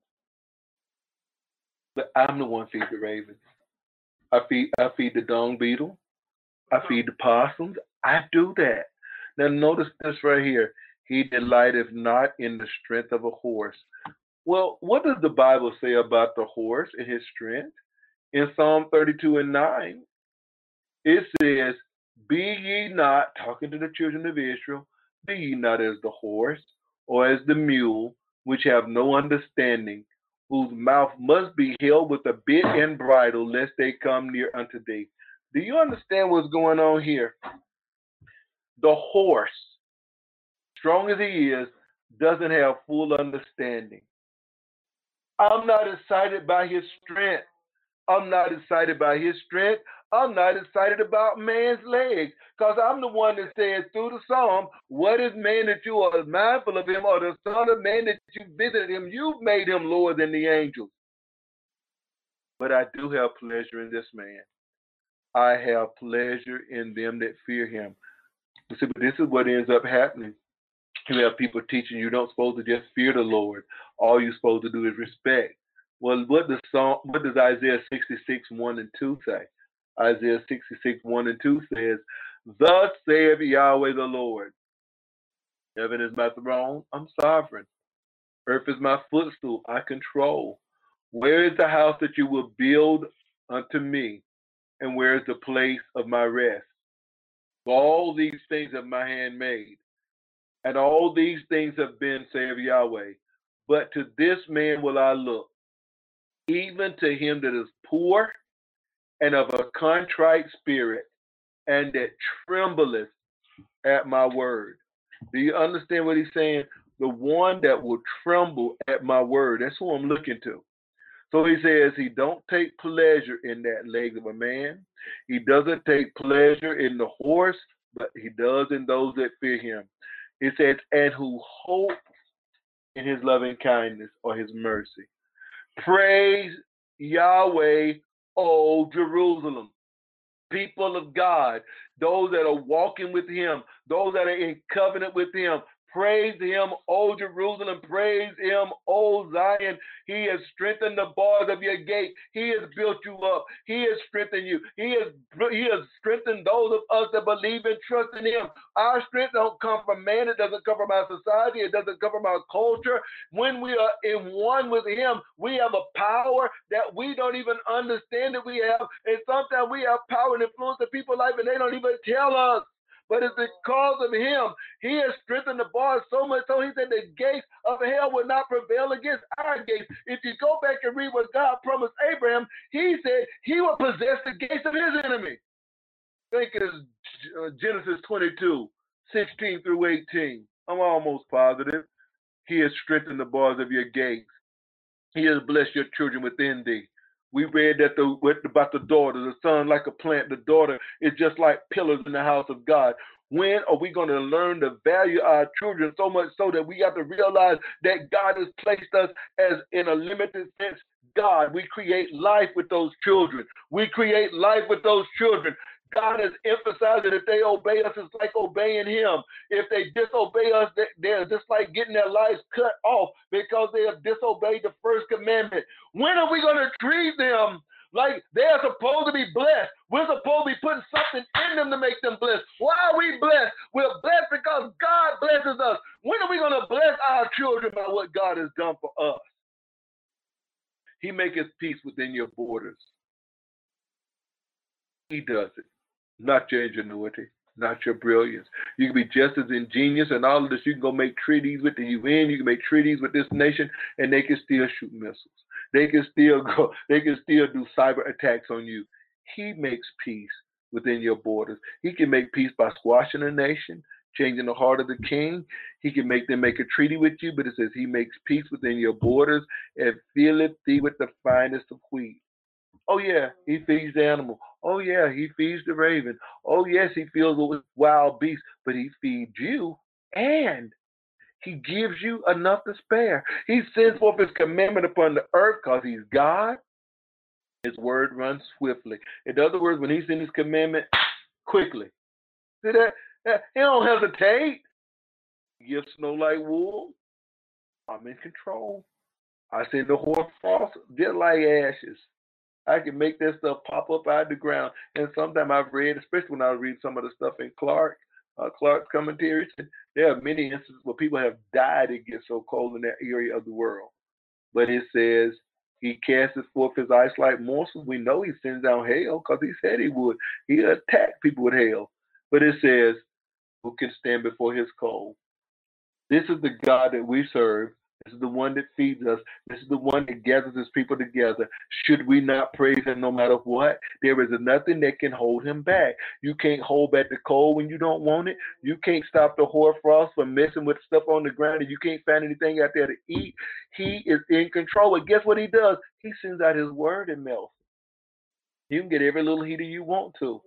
But I'm the one feed the ravens. I feed the dung beetle. I feed the possums. I do that. Now notice this right here. He delighteth not in the strength of a horse. Well, what does the Bible say about the horse and his strength? In Psalm 32:9, it says, be ye not, talking to the children of Israel, be ye not as the horse or as the mule, which have no understanding, whose mouth must be held with a bit and bridle, lest they come near unto thee. Do you understand what's going on here? The horse, strong as he is, doesn't have full understanding. I'm not excited by his strength. I'm not excited by his strength. I'm not excited about man's legs, because I'm the one that says through the psalm, what is man that you are mindful of him, or the son of man that you visited him? You've made him lower than the angels. But I do have pleasure in this man. I have pleasure in them that fear him. See, but this is what ends up happening. You have people teaching you don't supposed to just fear the Lord. All you're supposed to do is respect. Well, what does Isaiah 66:1-2 say? Isaiah 66:1-2 says, thus saith Yahweh the Lord, heaven is my throne, I'm sovereign. Earth is my footstool, I control. Where is the house that you will build unto me? And where is the place of my rest? All these things have my hand made. And all these things have been, saith Yahweh. But to this man will I look, even to him that is poor and of a contrite spirit, and that trembleth at my word. Do you understand what he's saying? The one that will tremble at my word. That's who I'm looking to. So he says he don't take pleasure in that leg of a man. He doesn't take pleasure in the horse, but he does in those that fear him. He says, and who hope in his loving kindness or his mercy. Praise Yahweh, O Jerusalem. People of God, those that are walking with him, those that are in covenant with him, Praise him, O Jerusalem. Praise him, O Zion. He has strengthened the bars of your gate. He has built you up. He has strengthened you. He has strengthened those of us that believe and trust in him. Our strength don't come from man. It doesn't come from our society. It doesn't come from our culture. When we are in one with him, we have a power that we don't even understand that we have. And sometimes we have power and influence in people's life and they don't even tell us. But it's because of him. He has strengthened the bars so much so he said the gates of hell will not prevail against our gates. If you go back and read what God promised Abraham, he said he will possess the gates of his enemy. I think it's Genesis 22, 16 through 18. I'm almost positive. He has strengthened the bars of your gates. He has blessed your children within thee. We read that about the daughter, the son like a plant, the daughter is just like pillars in the house of God. When are we going to learn to value our children so much so that we have to realize that God has placed us as, in a limited sense, God? We create life with those children. We create life with those children. God has emphasized that if they obey us, it's like obeying him. If they disobey us, they're just like getting their lives cut off because they have disobeyed the first commandment. When are we going to treat them like they're supposed to be blessed? We're supposed to be putting something in them to make them blessed. Why are we blessed? We're blessed because God blesses us. When are we going to bless our children by what God has done for us? He maketh peace within your borders. He does it. Not your ingenuity, not your brilliance. You can be just as ingenious and all of this. You can go make treaties with the UN. You can make treaties with this nation, and they can still shoot missiles. They can still go. They can still do cyber attacks on you. He makes peace within your borders. He can make peace by squashing a nation, changing the heart of the king. He can make them make a treaty with you, but it says he makes peace within your borders and filleth thee with the finest of wheat. Oh, yeah, he feeds the animal. Oh, yeah, he feeds the raven. Oh, yes, he feeds the wild beasts, but he feeds you and he gives you enough to spare. He sends forth his commandment upon the earth because he's God. His word runs swiftly. In other words, when he sends his commandment, quickly. See that? He don't hesitate. He gives snow like wool. I'm in control. I send the hoarfrost just like ashes. I can make that stuff pop up out of the ground. And sometimes I've read, especially when I read some of the stuff in Clark's commentaries, there are many instances where people have died. It gets so cold in that area of the world. But it says he casteth forth his ice like morsels. We know he sends down hail because he said he would. He attacked people with hail. But it says, who can stand before his cold? This is the God that we serve. This is the one that feeds us. This is the one that gathers his people together. Should we not praise him no matter what? There is nothing that can hold him back. You can't hold back the cold when you don't want it. You can't stop the hoarfrost from messing with stuff on the ground, and you can't find anything out there to eat. He is in control. And guess what he does? He sends out his word and melts. You can get every little heater you want to.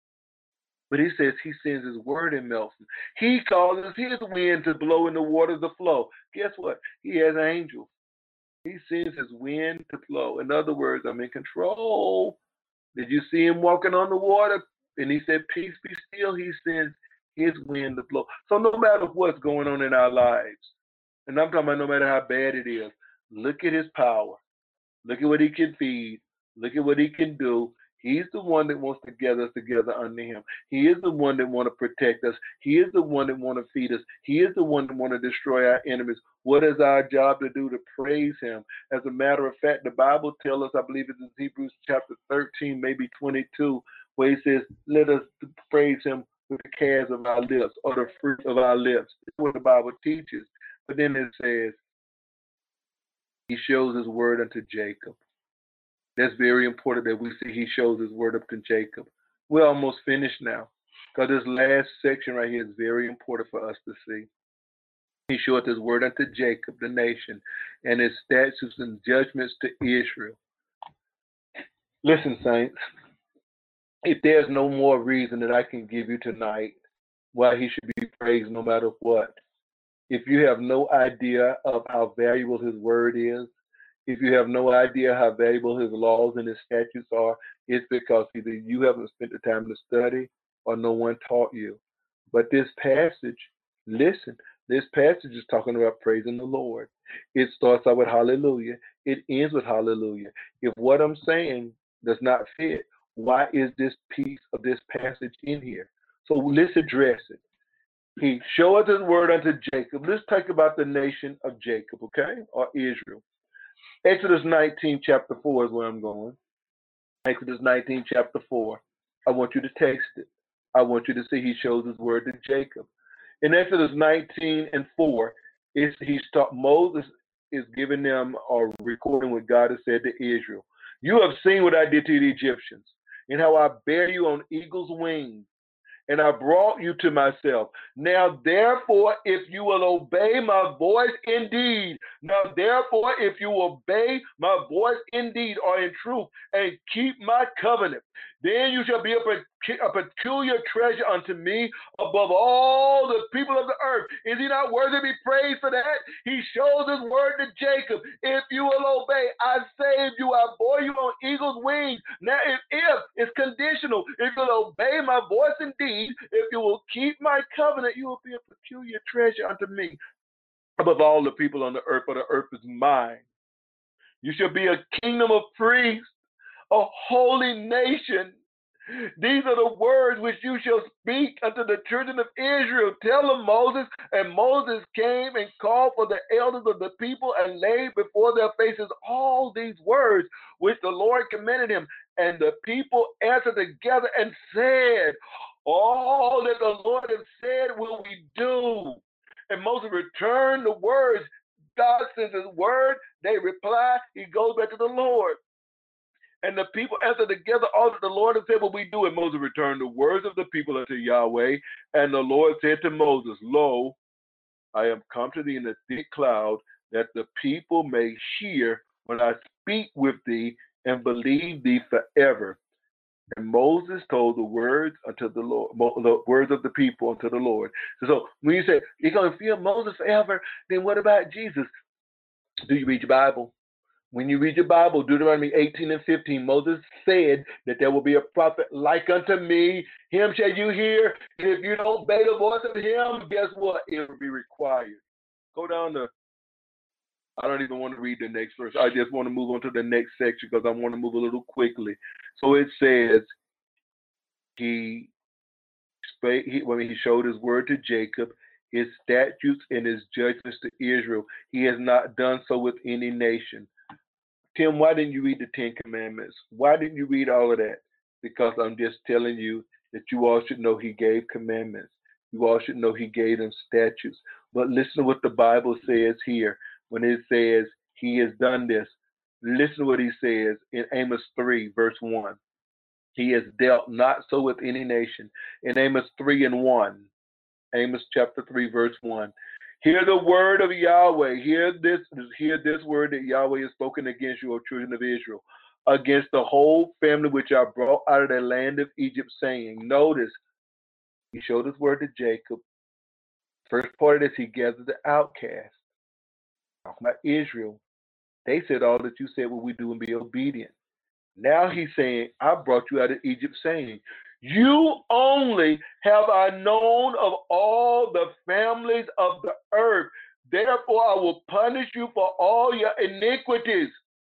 But he says he sends his word and melts them. He causes his wind to blow and the waters to flow. Guess what? He has angels. He sends his wind to blow. In other words, I'm in control. Did you see him walking on the water? And he said, peace be still. He sends his wind to blow. So no matter what's going on in our lives, and I'm talking about no matter how bad it is, look at his power. Look at what he can feed. Look at what he can do. He's the one that wants to gather us together under him. He is the one that wants to protect us. He is the one that wants to feed us. He is the one that wants to destroy our enemies. What is our job to do? To praise him. As a matter of fact, the Bible tells us, I believe it's in Hebrews chapter 13, maybe 22, where he says, let us praise him with the calves of our lips or the fruit of our lips. That's what the Bible teaches. But then it says, he shows his word unto Jacob. That's very important that we see he shows his word up to Jacob. We're almost finished now because this last section right here is very important for us to see. He showed his word unto Jacob, the nation, and his statutes and judgments to Israel. Listen, saints, if there's no more reason that I can give you tonight why he should be praised no matter what, if you have no idea of how valuable his word is, if you have no idea how valuable his laws and his statutes are, it's because either you haven't spent the time to study or no one taught you. But this passage, listen, This passage is talking about praising the Lord. It starts out with hallelujah. It ends with hallelujah. If what I'm saying does not fit, why is this piece of this passage in here? So let's address it. He showed his word unto Jacob. Let's talk about the nation of Jacob, okay? Or Israel. Exodus 19, chapter 4 is where I'm going. Exodus 19, chapter 4. I want you to text it. I want you to see he shows his word to Jacob. In Exodus 19 and 4, Moses is giving them or recording what God has said to Israel. You have seen what I did to the Egyptians, and how I bear you on eagle's wings, and I brought you to myself. Now, therefore, if you will obey my voice indeed, if you obey my voice indeed or in truth, and keep my covenant, then you shall be a peculiar treasure unto me above all the people of the earth. Is he not worthy to be praised for that? He shows his word to Jacob. If you will obey, I saved you. I bore you on eagle's wings. Now, if it's conditional. If you'll obey my voice indeed, if you will keep my covenant, you will be a peculiar treasure unto me above all the people on the earth, for the earth is mine. You shall be a kingdom of priests, a holy nation. These are the words which you shall speak unto the children of Israel. Tell them, Moses. And Moses came and called for the elders of the people and laid before their faces all these words which the Lord commanded him. And the people answered together and said, all that the Lord has said will we do. And Moses returned the words. God sends his word. They reply. He goes back to the Lord. And the people answered together all that the Lord had said, what we do. And Moses returned the words of the people unto Yahweh. And the Lord said to Moses, lo, I am come to thee in a thick cloud, that the people may hear when I speak with thee and believe thee forever. And Moses told the words unto the Lord, the words of the people unto the Lord. So when you say you're going to fear Moses forever, then what about Jesus? Do you read your Bible? When you read your Bible, Deuteronomy 18 and 15, Moses said that there will be a prophet like unto me. Him shall you hear. And if you don't obey the voice of him, guess what? It will be required. Go down to, I don't even want to read the next verse. I just want to move on to the next section because I want to move a little quickly. So it says, he showed his word to Jacob, his statutes and his judgments to Israel. He has not done so with any nation. Tim, why didn't you read the 10 Commandments? Why didn't you read all of that? Because I'm just telling you that you all should know he gave commandments. You all should know he gave them statutes. But listen to what the Bible says here when it says he has done this. Listen to what he says in Amos 3, verse 1. He has dealt not so with any nation. In Amos 3 and 1, Amos chapter 3, verse 1. Hear the word of Yahweh. Hear this word that Yahweh has spoken against you, O children of Israel, against the whole family which I brought out of the land of Egypt, saying, notice, he showed his word to Jacob. First part of this, he gathered the outcast. Talking about Israel. They said all that you said what we do and be obedient. Now he's saying, I brought you out of Egypt, saying, you only have I known of all the families of the earth. Therefore, I will punish you for all your iniquities.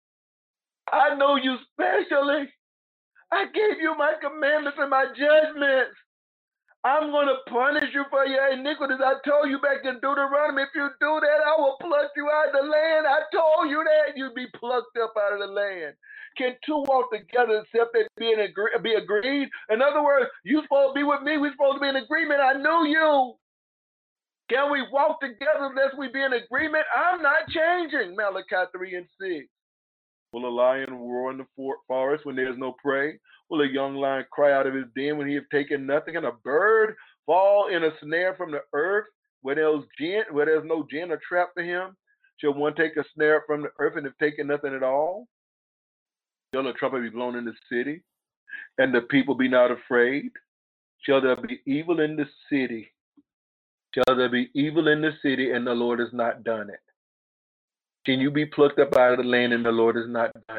I know you specially. I gave you my commandments and my judgments. I'm going to punish you for your iniquities. I told you back in Deuteronomy, if you do that, I will pluck you out of the land. I told you that you'd be plucked up out of the land. Can two walk together except they be agreed? In other words, you supposed to be with me. We're supposed to be in agreement. I knew you. Can we walk together unless we be in agreement? I'm not changing. Malachi 3 and 6. Will a lion roar in the forest when there's no prey? Will a young lion cry out of his den when he has taken nothing? And a bird fall in a snare from the earth where there's no gin or trap for him? Shall one take a snare from the earth and have taken nothing at all? Shall a trumpet be blown in the city, and the people be not afraid? Shall there be evil in the city? Shall there be evil in the city, and the Lord has not done it? Can you be plucked up out of the land and the Lord has not done it?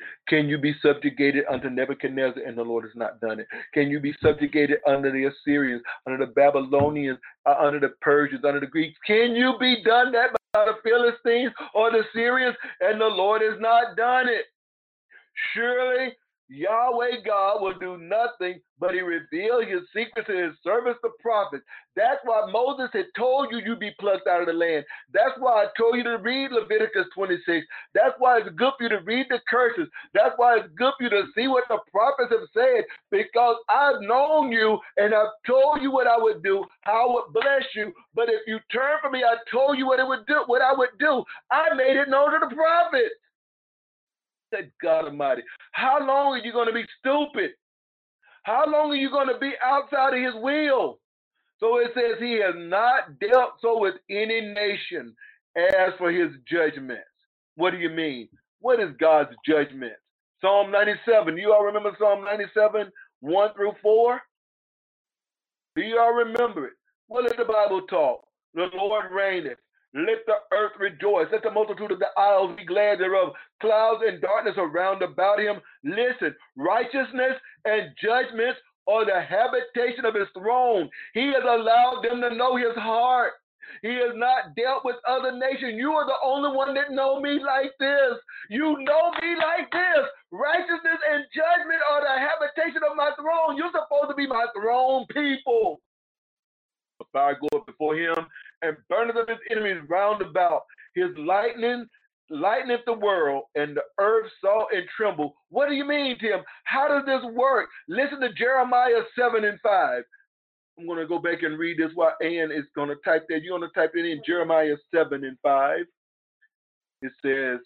Can you be subjugated unto Nebuchadnezzar and the Lord has not done it? Can you be subjugated under the Assyrians, under the Babylonians, under the Persians, under the Greeks? Can you be done that by the Philistines or the Syrians and the Lord has not done it? Surely Yahweh God will do nothing, but he revealed his secret to his servants, the prophets. That's why Moses had told you you'd be plucked out of the land. That's why I told you to read Leviticus 26. That's why it's good for you to read the curses. That's why it's good for you to see what the prophets have said, because I've known you and I've told you what I would do, how I would bless you. But if you turn from me, I told you what I would do. I made it known to the prophets. God Almighty, how long are you going to be stupid? How long are you going to be outside of his will? So it says he has not dealt so with any nation as for his judgments. What do you mean? What is God's judgment? Psalm 97. You all remember Psalm 97, 1 through 4? Do you all remember it? What does the Bible talk? The Lord reigneth. Let the earth rejoice. Let the multitude of the isles be glad thereof. Clouds and darkness are round about him. Listen, righteousness and judgments are the habitation of his throne. He has allowed them to know his heart. He has not dealt with other nations. You are the only one that know me like this. You know me like this. Righteousness and judgment are the habitation of my throne. You're supposed to be my throne people. The fire goeth before him and burneth up his enemies round about. His lightningeth the world, and the earth saw and trembled. What do you mean, Tim? How does this work? Listen to Jeremiah 7 and 5. I'm going to go back and read this while Ann is going to type that. You're going to type it in, Jeremiah 7 and 5. It says,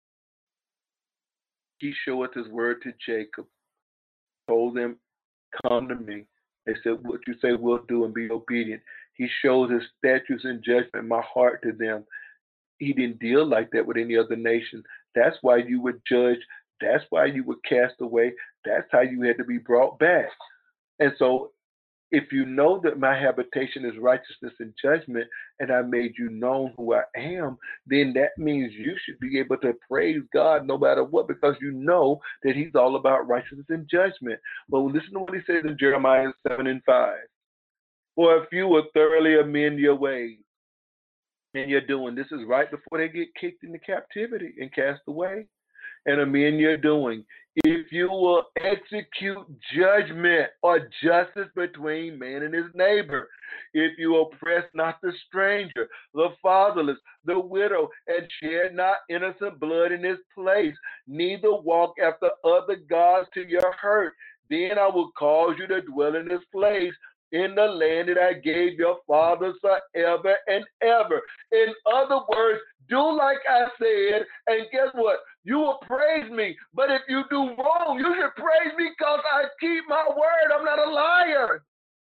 he showeth his word to Jacob, told them, come to me. They said, what you say we'll do and be obedient. He shows his statutes and judgment, my heart to them. He didn't deal like that with any other nation. That's why you were judged. That's why you were cast away. That's how you had to be brought back. And so if you know that my habitation is righteousness and judgment, and I made you known who I am, then that means you should be able to praise God no matter what, because you know that he's all about righteousness and judgment. But listen to what he says in Jeremiah 7 and 5. For if you will thoroughly amend your ways, and you're doing, this is right before they get kicked into captivity and cast away, and amend your doing. If you will execute judgment or justice between man and his neighbor, if you oppress not the stranger, the fatherless, the widow, and shed not innocent blood in this place, neither walk after other gods to your hurt, then I will cause you to dwell in this place, in the land that I gave your fathers forever and ever. In other words, do like I said, and guess what? You will praise me. But if you do wrong, you should praise me because I keep my word. I'm not a liar.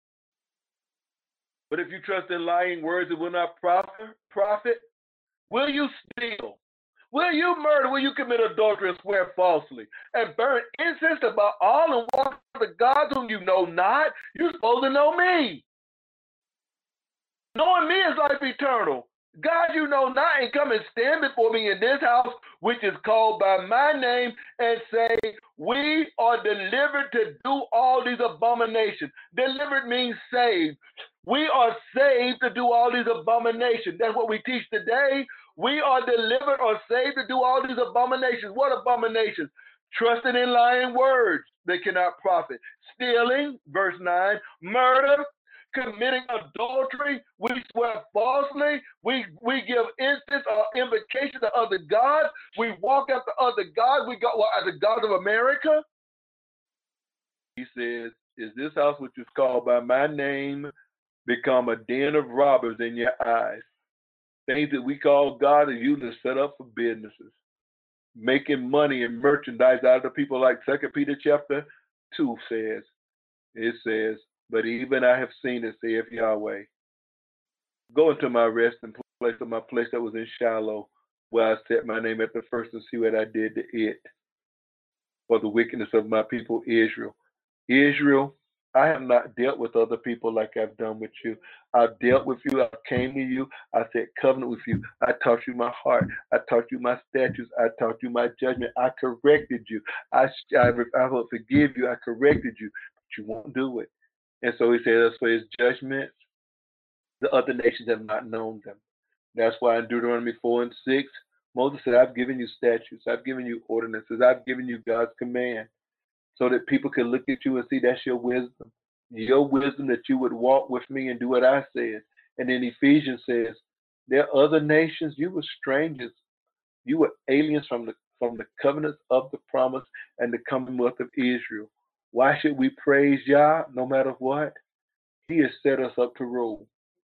But if you trust in lying words that will not profit, will you steal? Will you murder? Will you commit adultery and swear falsely? And burn incense about all and walk the gods whom you know not? You're supposed to know me. Knowing me is life eternal. God you know not, and come and stand before me in this house, which is called by my name, and say, we are delivered to do all these abominations. Delivered means saved. We are saved to do all these abominations. That's what we teach today. We are delivered or saved to do all these abominations. What abominations? Trusting in lying words that cannot profit. Stealing, verse 9. Murder. Committing adultery, we swear falsely, we give instance or invocation to other gods, we walk after other gods, we go as the gods of America. He says, is this house which is called by my name become a den of robbers in your eyes? Things that we call God are usually set up for businesses, making money and merchandise out of the people, like 2 Peter chapter 2 says. It says, but even I have seen it, saith Yahweh. Go into my resting place, or my place that was in Shiloh, where I set my name at the first, and see what I did to it for the wickedness of my people Israel. Israel, I have not dealt with other people like I've done with you. I've dealt with you. I came to you. I said covenant with you. I taught you my heart. I taught you my statutes. I taught you my judgment. I corrected you. I will forgive you. I corrected you, but you won't do it. And so he said, as for his judgments, the other nations have not known them. That's why in Deuteronomy 4 and 6, Moses said, I've given you statutes. I've given you ordinances. I've given you God's command so that people can look at you and see that's your wisdom. Your wisdom that you would walk with me and do what I said. And then Ephesians says, there are other nations, you were strangers. You were aliens from the covenants of the promise and the commonwealth of Israel. Why should we praise Yah no matter what? He has set us up to rule.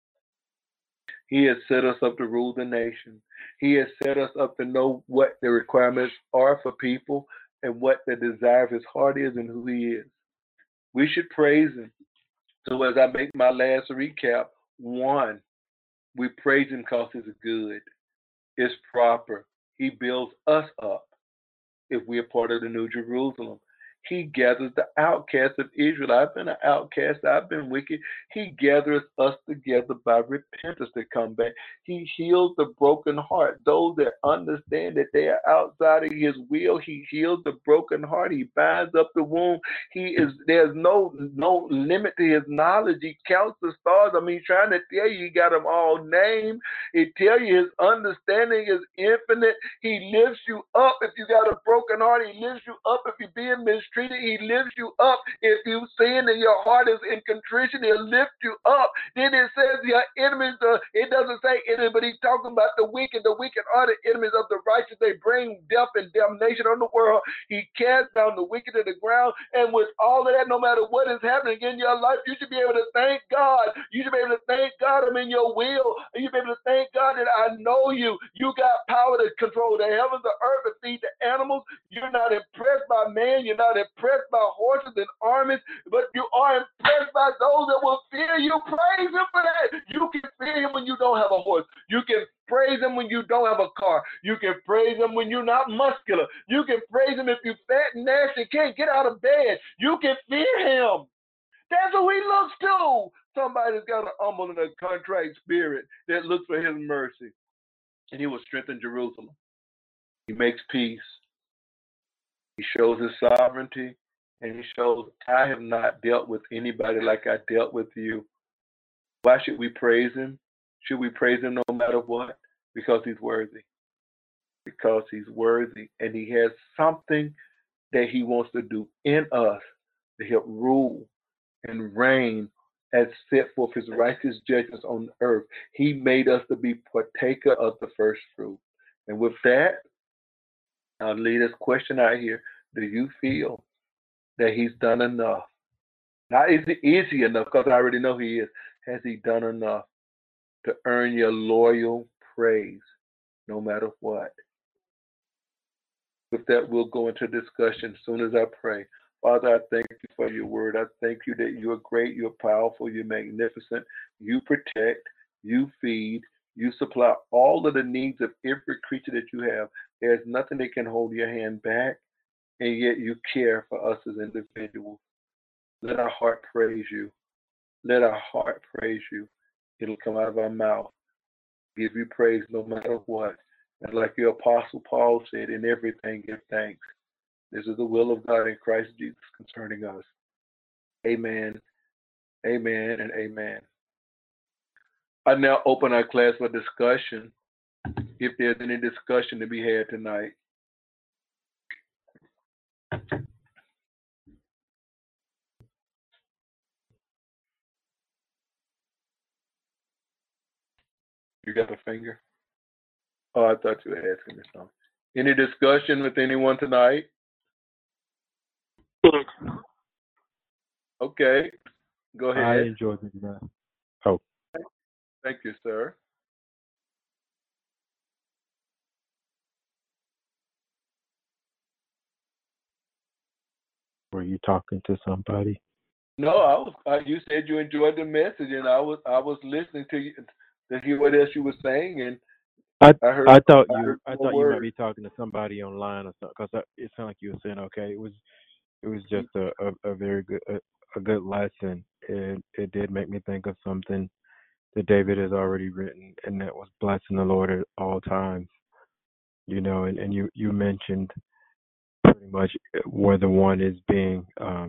He has set us up to rule the nation. He has set us up to know what the requirements are for people and what the desire of his heart is and who he is. We should praise him. So as I make my last recap, one, we praise him because it's good. It's proper. He builds us up if we are part of the New Jerusalem. He gathers the outcasts of Israel. I've been an outcast. I've been wicked. He gathers us together by repentance to come back. He heals the broken heart. Those that understand that they are outside of his will, he heals the broken heart. He binds up the wound. There's no limit to his knowledge. He counts the stars. I mean, trying to tell you, he got them all named. He tell you his understanding is infinite. He lifts you up if you got a broken heart. He lifts you up if you're being mistreated. He lifts you up if you sin and your heart is in contrition. He'll lift you up. Then it says your enemies. It doesn't say enemy, but he's talking about the wicked. The wicked are the enemies of the righteous. They bring death and damnation on the world. He casts down the wicked to the ground. And with all of that, no matter what is happening in your life, you should be able to thank God. You should be able to thank God I'm in your will. You should be able to thank God that I know you. You got power to control the heavens, the earth, and feed the animals. You're not impressed by man. You're not impressed by horses and armies, but you are impressed by those that will fear you. Praise him for that. You can fear him when you don't have a horse. You can praise him when you don't have a car. You can praise him when you're not muscular. You can praise him if you're fat and nasty, can't get out of bed. You can fear him. That's who he looks to. Somebody that's got an humble and a contrite spirit that looks for his mercy. And he will strengthen Jerusalem. He makes peace. He shows his sovereignty. And he shows, I have not dealt with anybody like I dealt with you. Why should we praise him? Should we praise him no matter what? Because he's worthy. Because he's worthy. And he has something that he wants to do in us to help rule and reign as set forth his righteous judgments on the earth. He made us to be partaker of the first fruit. And with that, I'll leave this question out here. Do you feel that he's done enough? Not is he enough, because I already know he is. Has he done enough to earn your loyal praise no matter what? With that, we'll go into discussion as soon as I pray. Father, I thank you for your word. I thank you that you are great, you're powerful, you're magnificent. You protect, you feed, you supply all of the needs of every creature that you have. There's nothing that can hold your hand back, and yet you care for us as individuals. Let our heart praise you. Let our heart praise you. It'll come out of our mouth. Give you praise no matter what. And like your apostle Paul said, in everything give thanks. This is the will of God in Christ Jesus concerning us. Amen, amen, and amen. I now open our class for discussion. If there's any discussion to be had tonight. You got a finger? Oh, I thought you were asking me something. Any discussion with anyone tonight? Okay, go ahead. I enjoyed it, man. Oh. Thank you, sir. Were you talking to somebody? No, you said you enjoyed the message, and I was listening to you to hear what else you were saying, and I thought I you heard you word. might be talking to somebody online or something, because it sounded like you were saying okay. It was just a very good a good lesson. It did make me think of something that David has already written, and that was blessing the Lord at all times. And you mentioned pretty much whether one is being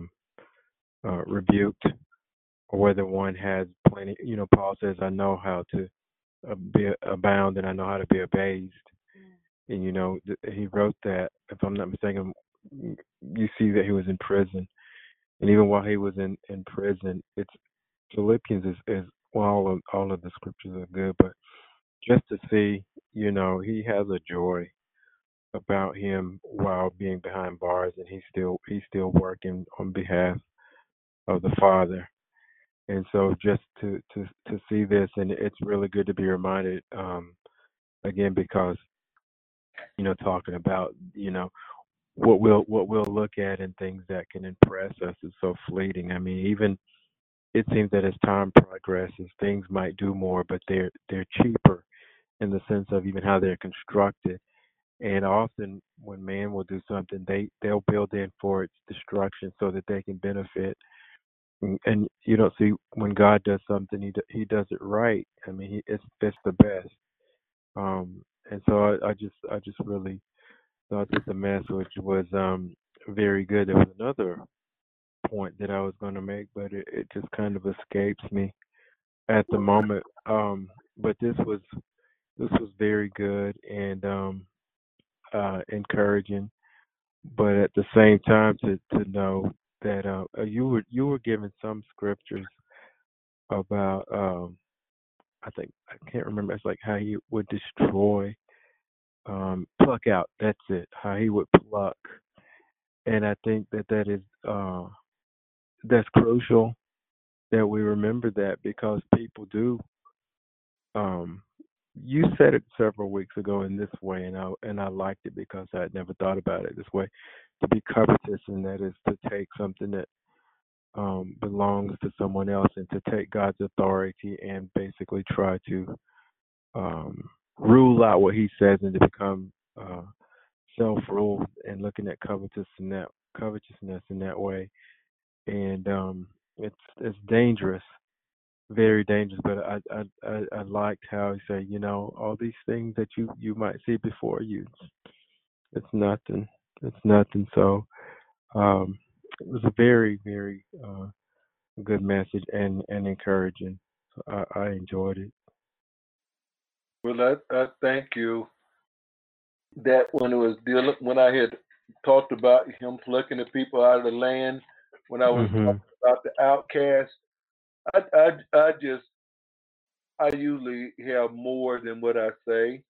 rebuked or whether one has plenty. Paul says, "I know how to be abound, and I know how to be abased." And he wrote that. If I'm not mistaken, you see that he was in prison, and even while he was in prison, it's Philippians is well, all of the scriptures are good, but just to see, he has a joy about him while being behind bars, and he's still working on behalf of the Father. And so just to see this, and it's really good to be reminded again, because talking about what we'll look at and things that can impress us is so fleeting. I mean, even it seems that as time progresses, things might do more, but they're cheaper in the sense of even how they're constructed. And often when man will do something, they'll build in for its destruction so that they can benefit. And you don't see when God does something, he does it right. I mean, it's the best. And so I just really thought that the message was very good. There was another point that I was going to make, but it just kind of escapes me at the moment. But this was very good and encouraging. But at the same time, to know that you were given some scriptures about I can't remember. It's like how he would destroy, pluck out. That's it. How he would pluck, and I think that is that's crucial that we remember that, because people do. You said it several weeks ago in this way, and I liked it because I had never thought about it this way. To be covetous, and that is to take something that belongs to someone else, and to take God's authority and basically try to rule out what He says, and to become self-ruled, and looking at covetousness in that way. And it's dangerous, very dangerous. But I liked how he said, all these things that you might see before you, it's nothing. It's nothing. So it was a very, very good message and encouraging. So I enjoyed it. Well, I thank you. That when I had talked about him plucking the people out of the land, when I was talking about the outcast, I usually have more than what I say,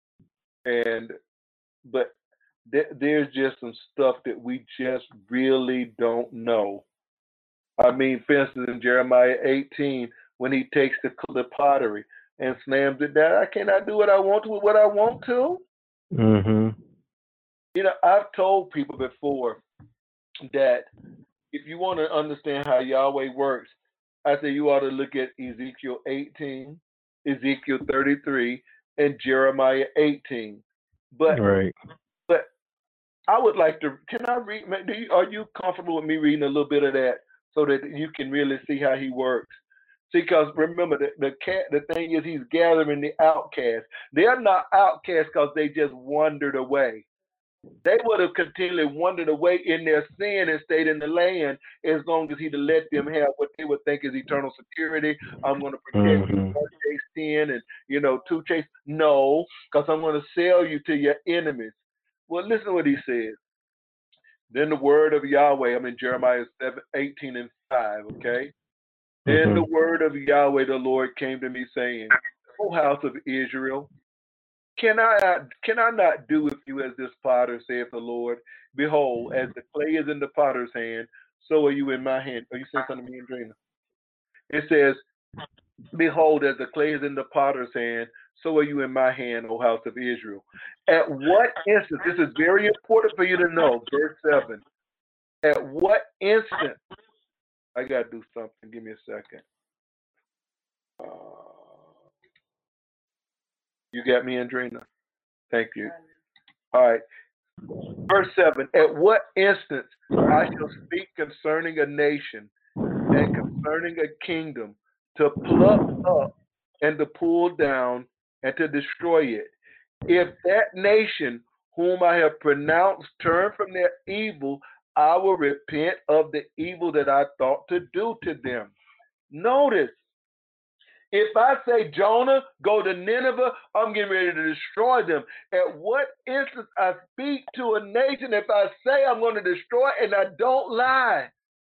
but there's just some stuff that we just really don't know. I mean, for instance, in Jeremiah 18, when he takes the pottery and slams it down, I cannot do what I want to with what I want to. I've told people before that if you want to understand how Yahweh works, I say you ought to look at Ezekiel 18, Ezekiel 33, and Jeremiah 18. But I would like to. Can I read? Are you comfortable with me reading a little bit of that so that you can really see how he works? See, because remember, the thing is, he's gathering the outcasts. They're not outcasts because they just wandered away. They would have continually wandered away in their sin and stayed in the land as long as he'd have let them have what they would think is eternal security. I'm going to protect you, 1 chase 10 and 2 chase. No, because I'm going to sell you to your enemies. Well, listen to what he says. Then the word of Yahweh, I'm in Jeremiah 18 and 5, okay? Then the word of Yahweh, the Lord, came to me saying, O house of Israel, can I not do with you as this potter, saith the Lord? Behold, as the clay is in the potter's hand, so are you in my hand. Are you saying something to me, Andrina? It says, behold, as the clay is in the potter's hand, so are you in my hand, O house of Israel. At what instant, this is very important for you to know, verse 7. At what instant, I got to do something. Give me a second. You got me, Andrina? Thank you. All right. Verse 7, at what instance I shall speak concerning a nation and concerning a kingdom, to pluck up and to pull down and to destroy it. If that nation whom I have pronounced turn from their evil, I will repent of the evil that I thought to do to them. Notice, if I say, Jonah, go to Nineveh, I'm getting ready to destroy them. At what instance I speak to a nation, if I say I'm going to destroy and I don't lie,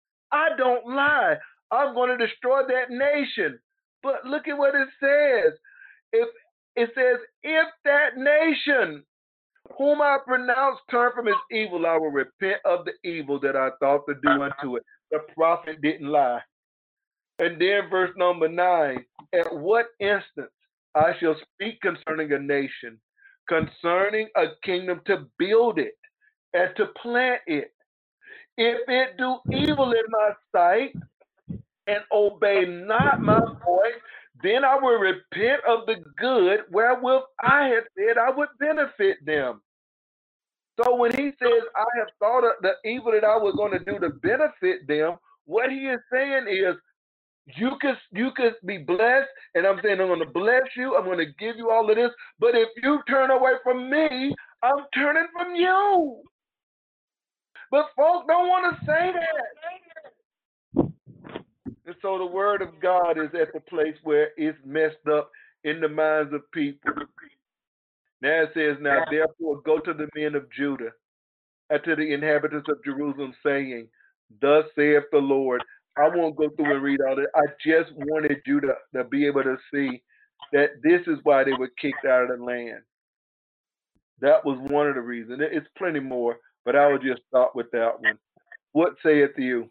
I'm going to destroy that nation. But look at what it says. If it says, if that nation whom I pronounce turn from his evil, I will repent of the evil that I thought to do unto it. The prophet didn't lie. And then verse number 9, at what instance I shall speak concerning a nation, concerning a kingdom, to build it and to plant it. If it do evil in my sight and obey not my voice, then I will repent of the good wherewith I had said I would benefit them. So when he says, I have thought of the evil that I was going to do to benefit them, what he is saying is, you could be blessed, and I'm saying I'm going to bless you. I'm going to give you all of this. But if you turn away from me, I'm turning from you. But folks don't want to say that. And so the word of God is at the place where it's messed up in the minds of people. Now it says, now therefore go to the men of Judah and to the inhabitants of Jerusalem, saying, thus saith the Lord. I won't go through and read all that. I just wanted you to be able to see that this is why they were kicked out of the land. That was one of the reasons. It's plenty more, but I will just stop with that one. What saith you?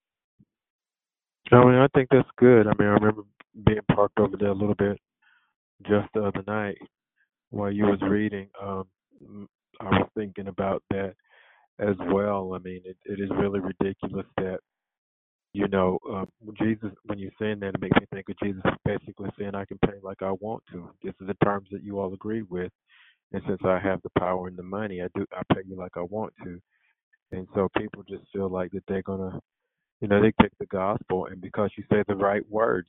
I mean, I think that's good. I mean, I remember being parked over there a little bit just the other night while you was reading. I was thinking about that as well. I mean, it is really ridiculous that, Jesus, when you're saying that, it makes me think of Jesus basically saying, I can pay like I want to. This is the terms that you all agree with. And since I have the power and the money, I pay you like I want to. And so people just feel like that they're going to, they take the gospel, and because you say the right words,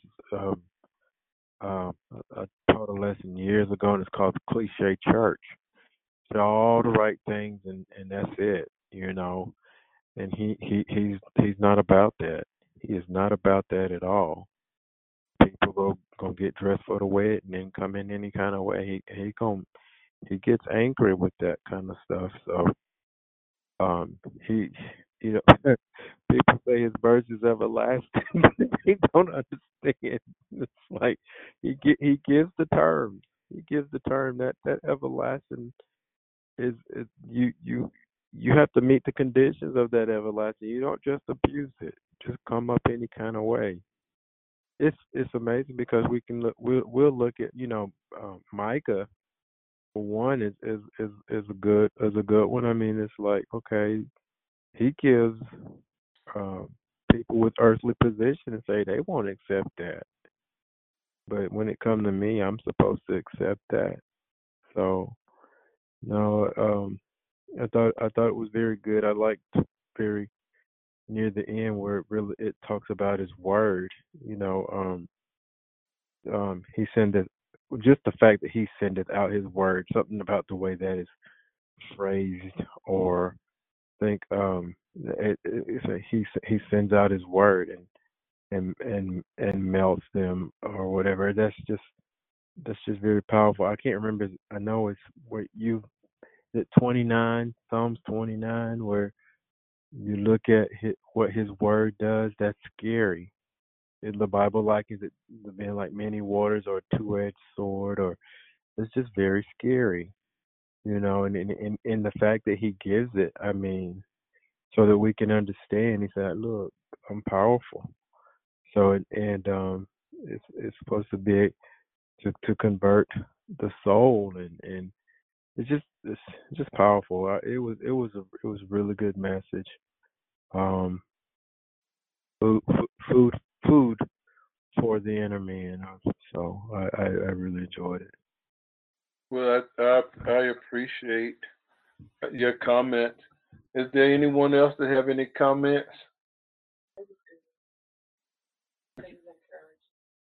I taught a lesson years ago, and it's called the cliche church. Say all the right things, and that's it, And he's not about that. He is not about that at all. People go get dressed for the wedding and then come in any kind of way. He gets angry with that kind of stuff. So he people say his verse is everlasting. They don't understand. It's like he gives the terms. He gives the term that everlasting is you have to meet the conditions of that everlasting. You don't just abuse it. Just come up any kind of way. It's amazing because we can look. We'll look at Micah. For one, is a good one. I mean, it's like, okay, he gives people with earthly position and say they won't accept that, but when it comes to me, I'm supposed to accept that. So no, I thought it was very good. I liked very near the end where it talks about his word. He sent it. Just the fact that he sendeth out his word, something about the way that is phrased, or think he sends out his word and melts them or whatever. That's just very powerful. I can't remember. I know it's where at 29 Psalms 29, where you look at what his word does. That's scary. The Bible likens it being like many waters or a two-edged sword, or it's just very scary, and in the fact that he gives it, I mean, so that we can understand. He said, "Look, I'm powerful." So it's supposed to be to convert the soul, and it's just powerful. It was a really good message. Um, food for the inner man. So I really enjoyed it. Well, I appreciate your comment. Is there anyone else that have any comments?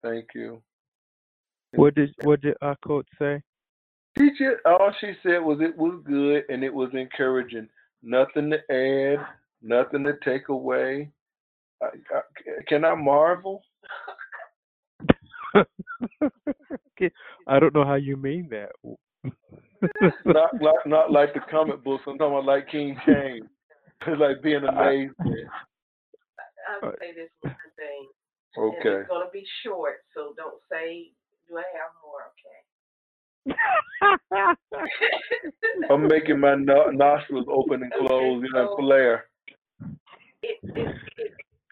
Thank you. What did our coach say? All she said was it was good and it was encouraging. Nothing to add, nothing to take away. Can I marvel? Okay, I don't know how you mean that. Not like the comic books. I'm talking about like King James. It's like being I, amazed. I'll say this one thing, and Okay. it's gonna be short, so don't say, "Do I have more?" Okay. I'm making my nostrils open and close in a so flare. it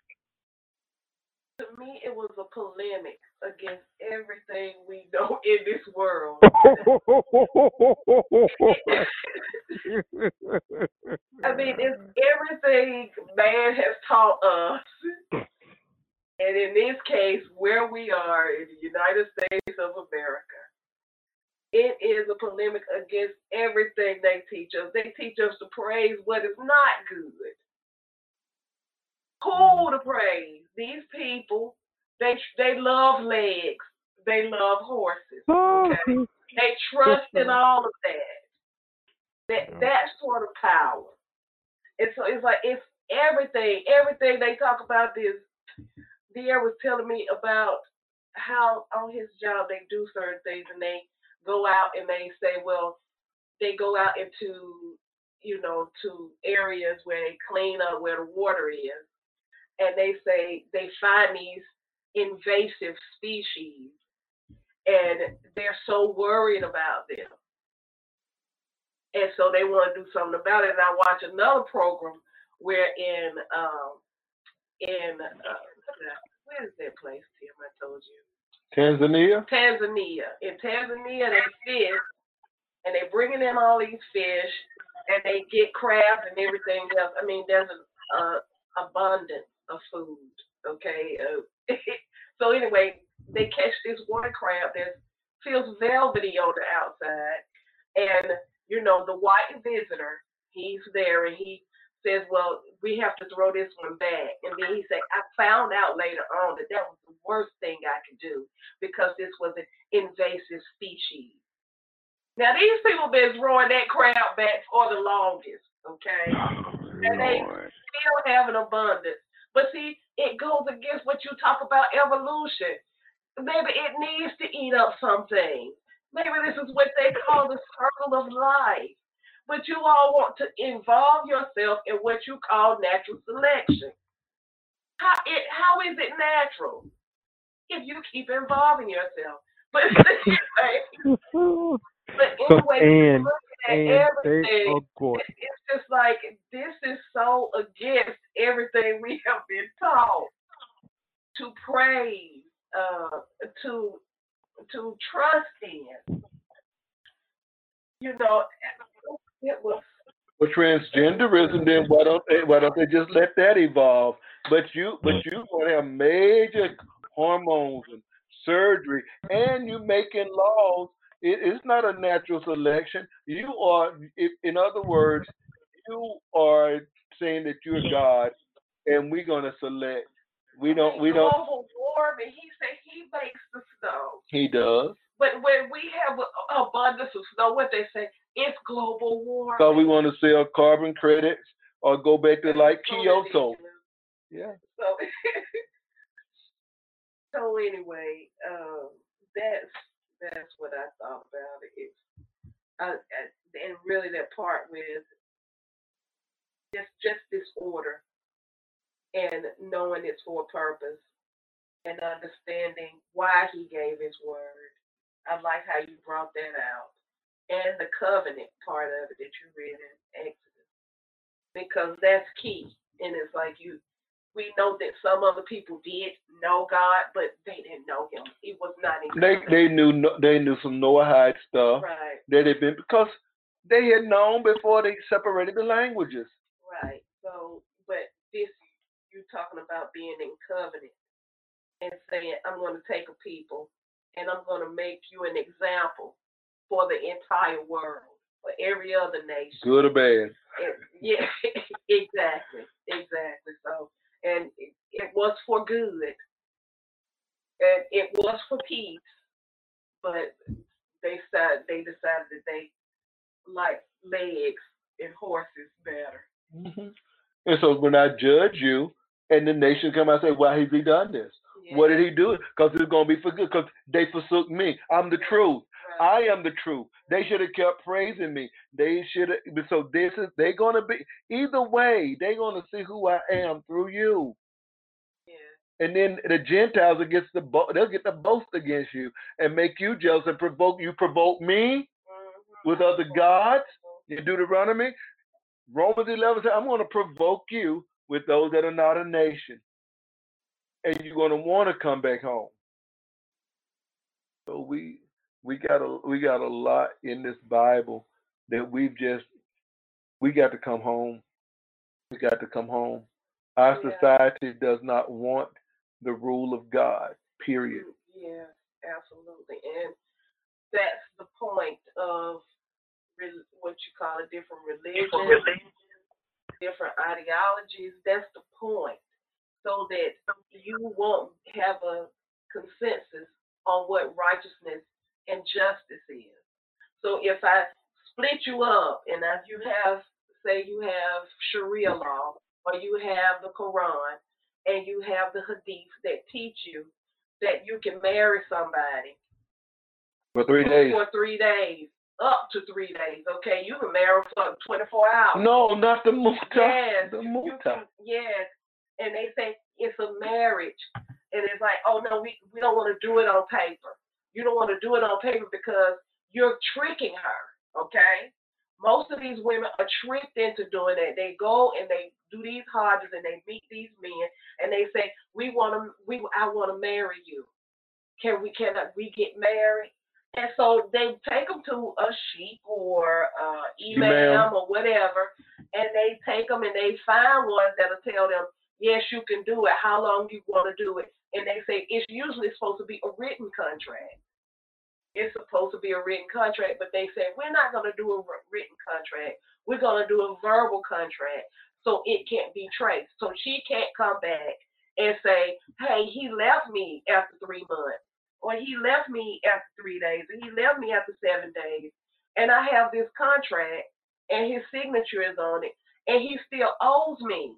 to me it was a polemic against everything we know in this world. I mean, it's everything man has taught us. And in this case, where we are in the United States of America, it is a polemic against everything they teach us. They teach us to praise what is not good. Who to praise? These people, they love legs. They love horses. Okay? They trust in all of that. That sort of power. And so it's like it's everything they talk about this. Dear was telling me about how on his job they do certain things and they go out and they say, well, they go out into, to areas where they clean up where the water is. And they say they find these invasive species and they're so worried about them. And so they want to do something about it. And I watch another program where where is that place, Tim? I told you. Tanzania? Tanzania. In Tanzania, they fish, and they're bringing in all these fish, and they get crabs and everything else. I mean, there's an abundance of food, okay? So anyway, they catch this water crab that feels velvety on the outside, and, the white visitor, he's there, and he says, well, we have to throw this one back. And then he said, I found out later on that was the worst thing I could do because this was an invasive species. Now, these people have been throwing that crab back for the longest, okay? And they still have an abundance. But see, it goes against what you talk about evolution. Maybe it needs to eat up some things. Maybe this is what they call the circle of life. But you all want to involve yourself in what you call natural selection. How is it natural if you keep involving yourself? But anyway, everything. It's just like this is so against everything we have been taught to praise, to trust in. It was. Well, transgenderism, then why don't they just let that evolve? But you want to have major hormones and surgery, and you making laws. It's not a natural selection. You are, in other words, you are saying that you're God, and we're gonna select. We don't. Global warming. He said he makes the snow. He does. But when we have an abundance of snow, what they say, it's global warming. So we want to sell carbon credits or go back to like Kyoto. Yeah. So anyway, that's what I thought about it. And really that part with just this order and knowing it's for a purpose and understanding why he gave his word. I like how you brought that out. And the covenant part of it that you read in Exodus. Because that's key. And it's like we know that some other people did know God, but they didn't know him. He was not in They knew some Noahide stuff. Right. That had been because they had known before they separated the languages. Right. So but this you're talking about being in covenant and saying, I'm gonna take a people and I'm going to make you an example for the entire world, for every other nation. Good or bad. Yeah, exactly. So, and it was for good. And it was for peace, but they decided that they like legs and horses better. And so when I judge you, and the nation come out and say, why has he done this? Yeah. What did he do? Because it's going to be for good, because they forsook me. I'm the truth. Right. I am the truth. They should have kept praising me. They should have. So they're going to be, either way, they're going to see who I am through you. Yeah. And then the Gentiles they'll get to boast against you and make you jealous and provoke me with other gods. In Deuteronomy, Romans 11 says, I'm going to provoke you with those that are not a nation. And you're going to want to come back home. So we got a lot in this Bible that we got to come home. We got to come home. Our society does not want the rule of God, period. Yeah, absolutely. And that's the point of what you call a different religion, different ideologies. That's the point. So that you won't have a consensus on what righteousness and justice is. So if I split you up and if you have, say you have Sharia law or you have the Quran and you have the Hadith that teach you that you can marry somebody for 3 days. For 3 days. Up to 3 days, okay? You can marry for 24 hours. No, not the muta. Yes, the muta. Yes, and they say it's a marriage, and it's like, oh no, we don't want to do it on paper. You don't want to do it on paper because you're tricking her, okay? Most of these women are tricked into doing that. They go and they do these hajjs and they meet these men and they say, I want to marry you. Can we get married? And so they take them to a sheikh or imam or whatever, and they take them and they find ones that'll tell them, yes, you can do it. How long you want to do it? And they say it's usually supposed to be a written contract. It's supposed to be a written contract, but they say we're not going to do a written contract. We're going to do a verbal contract so it can't be traced. So she can't come back and say, hey, he left me after 3 months. Or he left me after 3 days, and he left me after 7 days, and I have this contract, and his signature is on it, and he still owes me.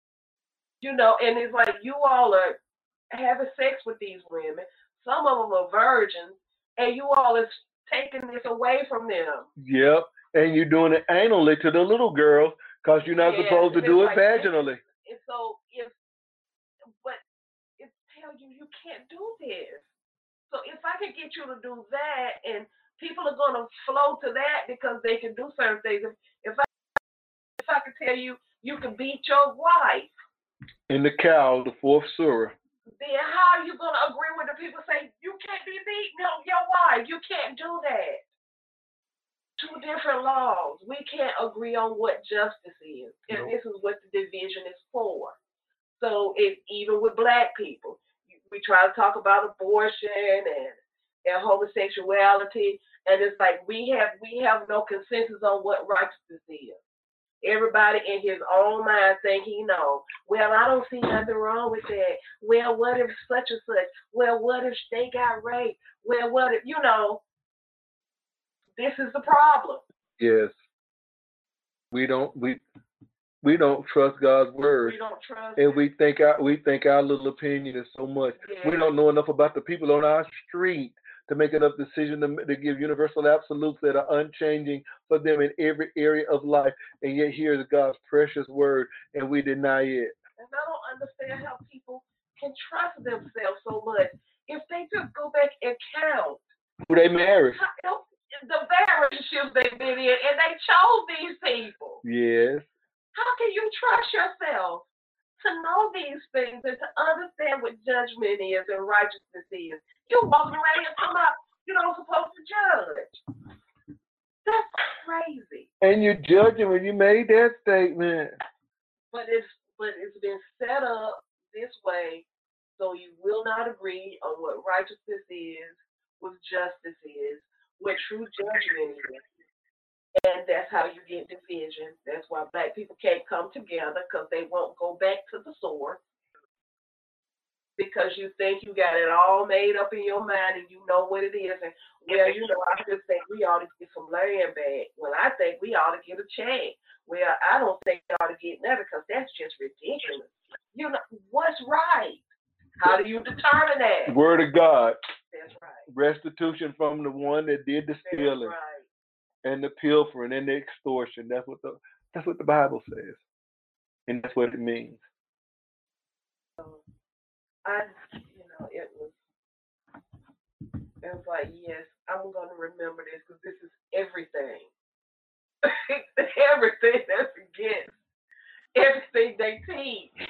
You know, and it's like you all are having sex with these women. Some of them are virgins, and you all is taking this away from them. Yep, and you're doing it anally to the little girls because you're not supposed to do it vaginally. And so it tells you can't do this. So if I can get you to do that, and people are going to flow to that because they can do certain things. If I can tell you can beat your wife. In the cow, the 4th surah. Then how are you going to agree with the people say you can't be beating your wife? You can't do that. 2 different laws. We can't agree on what justice is. And this is what the division is for. So it's even with black people. We try to talk about abortion and homosexuality, and it's like we have no consensus on what righteousness is. Everybody in his own mind think he knows. Well, I don't see nothing wrong with that. Well, what if such and such? Well, what if they got raped? Well, what if this is the problem. Yes. We don't trust God's word. We don't trust and we think our little opinion is so much. Yeah. We don't know enough about the people on our street to make enough decision to give universal absolutes that are unchanging for them in every area of life. And yet here is God's precious word, and we deny it. And I don't understand how people can trust themselves so much if they just go back and count who they married. The relationships they've been in, and they chose these people. Yes. How can you trust yourself to know these things and to understand what judgment is and righteousness is? You're walking around here talking about you're not supposed to judge. That's crazy. And you're judging when you made that statement. But it's been set up this way so you will not agree on what righteousness is, what justice is, what true judgment is. And that's how you get division. That's why black people can't come together because they won't go back to the source. because you think you got it all made up in your mind and you know what it is. And, well, I just think we ought to get some land back. Well, I think we ought to get a check. Well, I don't think we ought to get nothing because that's just ridiculous. What's right? How do you determine that? Word of God. That's right. Restitution from the one that did the stealing, right. And the pilfering and the extortion. That's what the Bible says, and that's what it means. It was like, yes, I'm going to remember this because this is everything. Everything that's against everything they teach.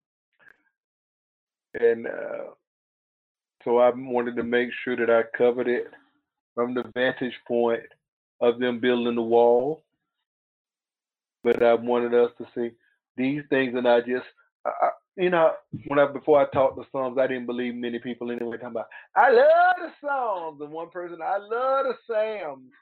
And so I wanted to make sure that I covered it from the vantage point of them building the wall. But I wanted us to see these things, and I just, before I taught the Psalms, I didn't believe many people anyway talking about, I love the Psalms, and one person, I love the Psalms.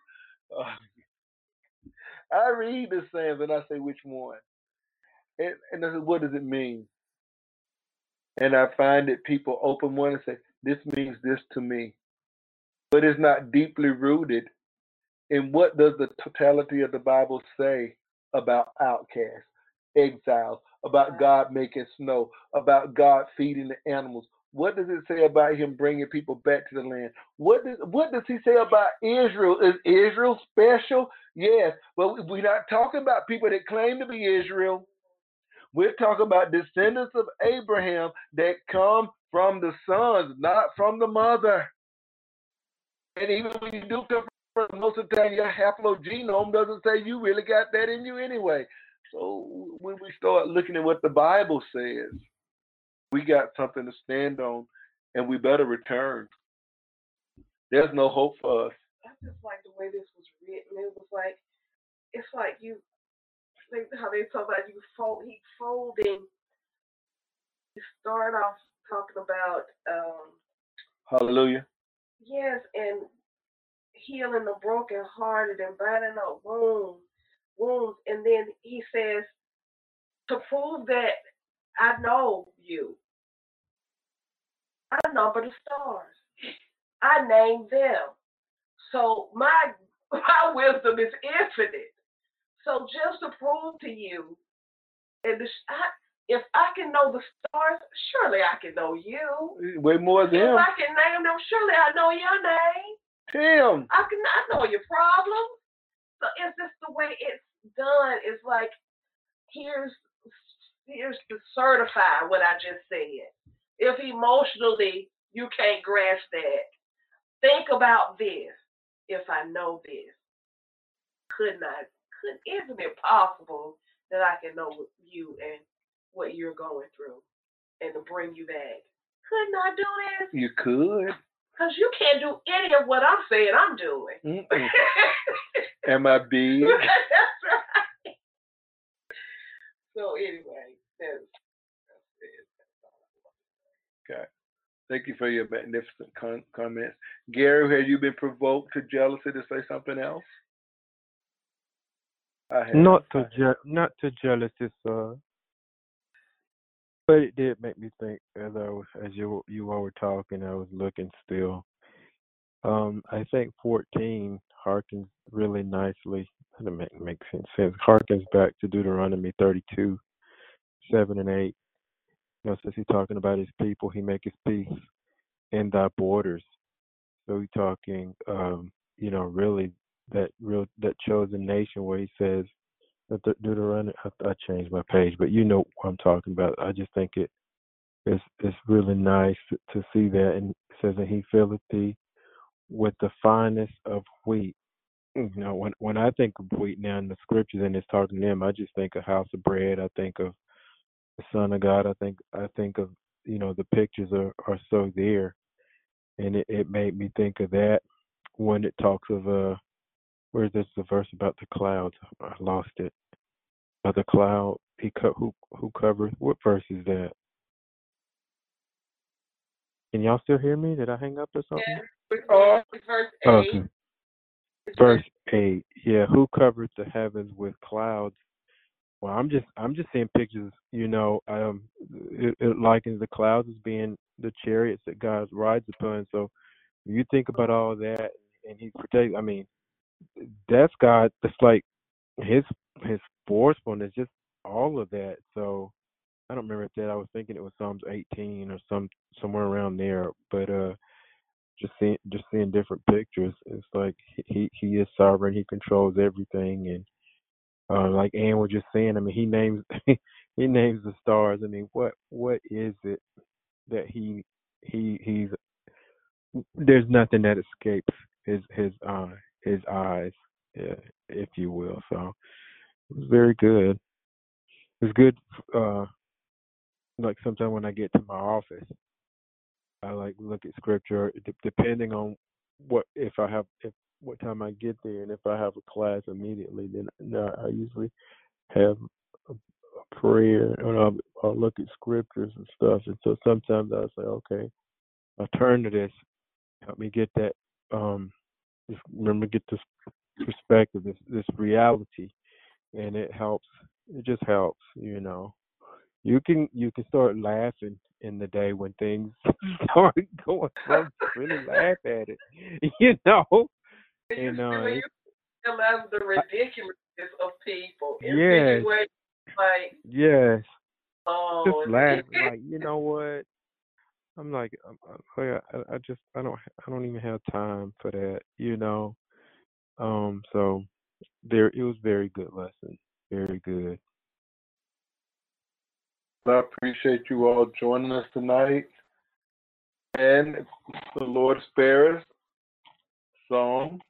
I read the Psalms, and I say, which one? And I said, what does it mean? And I find that people open one and say, this means this to me. But it's not deeply rooted in what does the totality of the Bible say about outcasts, exiles, about God making snow, about God feeding the animals. What does it say about him bringing people back to the land? What does he say about Israel? Is Israel special? Yes, but we're not talking about people that claim to be Israel. We're talking about descendants of Abraham that come from the sons, not from the mother. And even when you do come from, most of the time your haplogenome doesn't say you really got that in you anyway. So when we start looking at what the Bible says, we got something to stand on, and we better return. There's no hope for us. I just like the way this was written. It was like, it's like how they talk about he folding. You start off talking about hallelujah. Yes, and healing the brokenhearted and binding up wounds, and then he says to prove that I know you. I number the stars. I name them. So my wisdom is infinite. So just to prove to you, and if I can know the stars, surely I can know you. Way more than him. If I can name them, surely I know your name. Tim. I know your problems. So it's just the way it's done. It's like here's to certify what I just said. If emotionally you can't grasp that, think about this. If I know this, isn't it possible that I can know you and what you're going through and to bring you back? Couldn't I do this? You could. Because you can't do any of what I'm saying I'm doing. Am I big? That's right. So anyway, that's it. Okay. Thank you for your magnificent comments. Gary, have you been provoked to jealousy to say something else? Not to jealousy, sir. But it did make me think as you all were talking. I was looking still. I think 14 harkens really nicely. That makes sense. Harkens back to Deuteronomy 32:7 and 8. Since he's talking about his people, he makes peace in thy borders. So he's talking, really that chosen nation where he says that Deuteronomy. I changed my page, but you know what I'm talking about. I just think it's really nice to see that, and it says that he filleth thee with the finest of wheat. When I think of wheat now in the scriptures and it's talking to them, I just think of house of bread. I think of the Son of God. I think of the pictures are so there, and it made me think of that when it talks of where's this the verse about the clouds? I lost it. The cloud who covers. What verse is that? Can y'all still hear me? Did I hang up or something? Yeah. Verse 8. Okay. Verse 8. Yeah, who covered the heavens with clouds Well, I'm just seeing pictures. It likens the clouds as being the chariots that God rides upon. So when you think about all that, and He's protecting. I mean, that's God. That's like His forcefulness, just all of that. So I don't remember if that. I was thinking it was Psalms 18 or somewhere around there. But just seeing different pictures. It's like he is sovereign. He controls everything, and like Ann was just saying, I mean, he names he names the stars. I mean, what is it that he's there's nothing that escapes his eyes, if you will. So it was very good. It's good. Uh, like sometimes when I get to my office, I like look at scripture depending on if what time I get there, and if I have a class immediately, then I usually have a prayer, and I'll look at scriptures and stuff. And so sometimes I'll say, okay, I'll turn to this, help me get that, just remember get this perspective, this reality, and it helps. It just helps, you know. You can start laughing in the day when things start going wrong. Really laugh at it, you know. And You realize the ridiculousness of people in yes, situations like, yes, just oh, laugh. Like, you know what? I'm like, I don't even have time for that, you know. So it was very good lesson, very good. I appreciate you all joining us tonight. And the Lord spare us, Psalm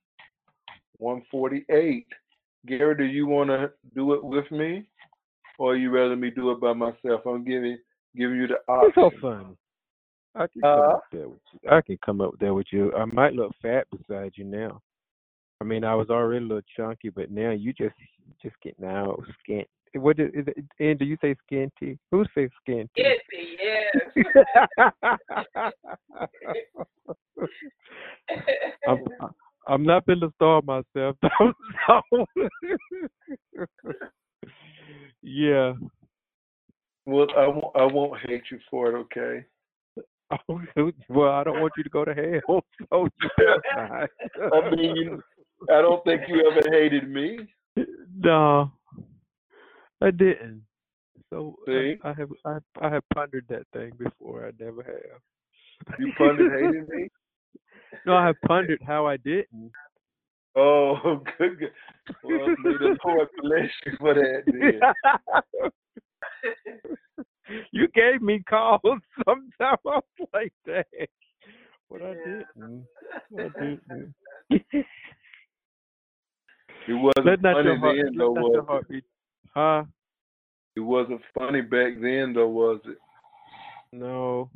148. Gary, do you want to do it with me, or you rather me do it by myself? I'm giving you the option. It's so fun. I can come up there with you. I can come up there with you. I might look fat beside you now. I mean, I was already a little chunky, but now you just getting out skin. What is it? And do you say skinty? Who says skinty? yes. I'm not going to starve myself. So. Yeah. Well, I won't hate you for it, okay? Well, I don't want you to go to hell. So you better not. I mean, I don't think you ever hated me. No, I didn't. So See? I have pondered that thing before. I never have. You pondered hating me? No, I have pondered how I didn't. Oh, good. Well, may the Lord bless you for that, then. You gave me calls sometimes like that, but I didn't. It wasn't funny then, though, was it? Huh? It wasn't funny back then, though, was it? No.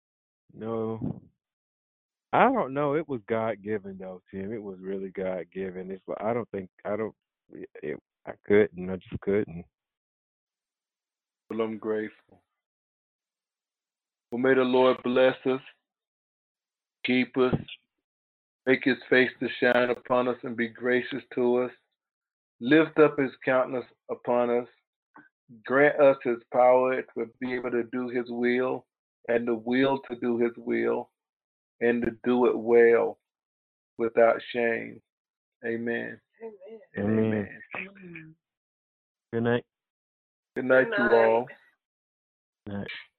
I don't know. It was God given though, Tim. It was really God given. It's like I couldn't. I just couldn't. Well, I'm grateful. Well, may the Lord bless us, keep us, make his face to shine upon us and be gracious to us, lift up his countenance upon us, grant us his power to be able to do his will and the will to do his will and to do it well without shame. Amen. Amen. Good night. Good night, you all. Good night.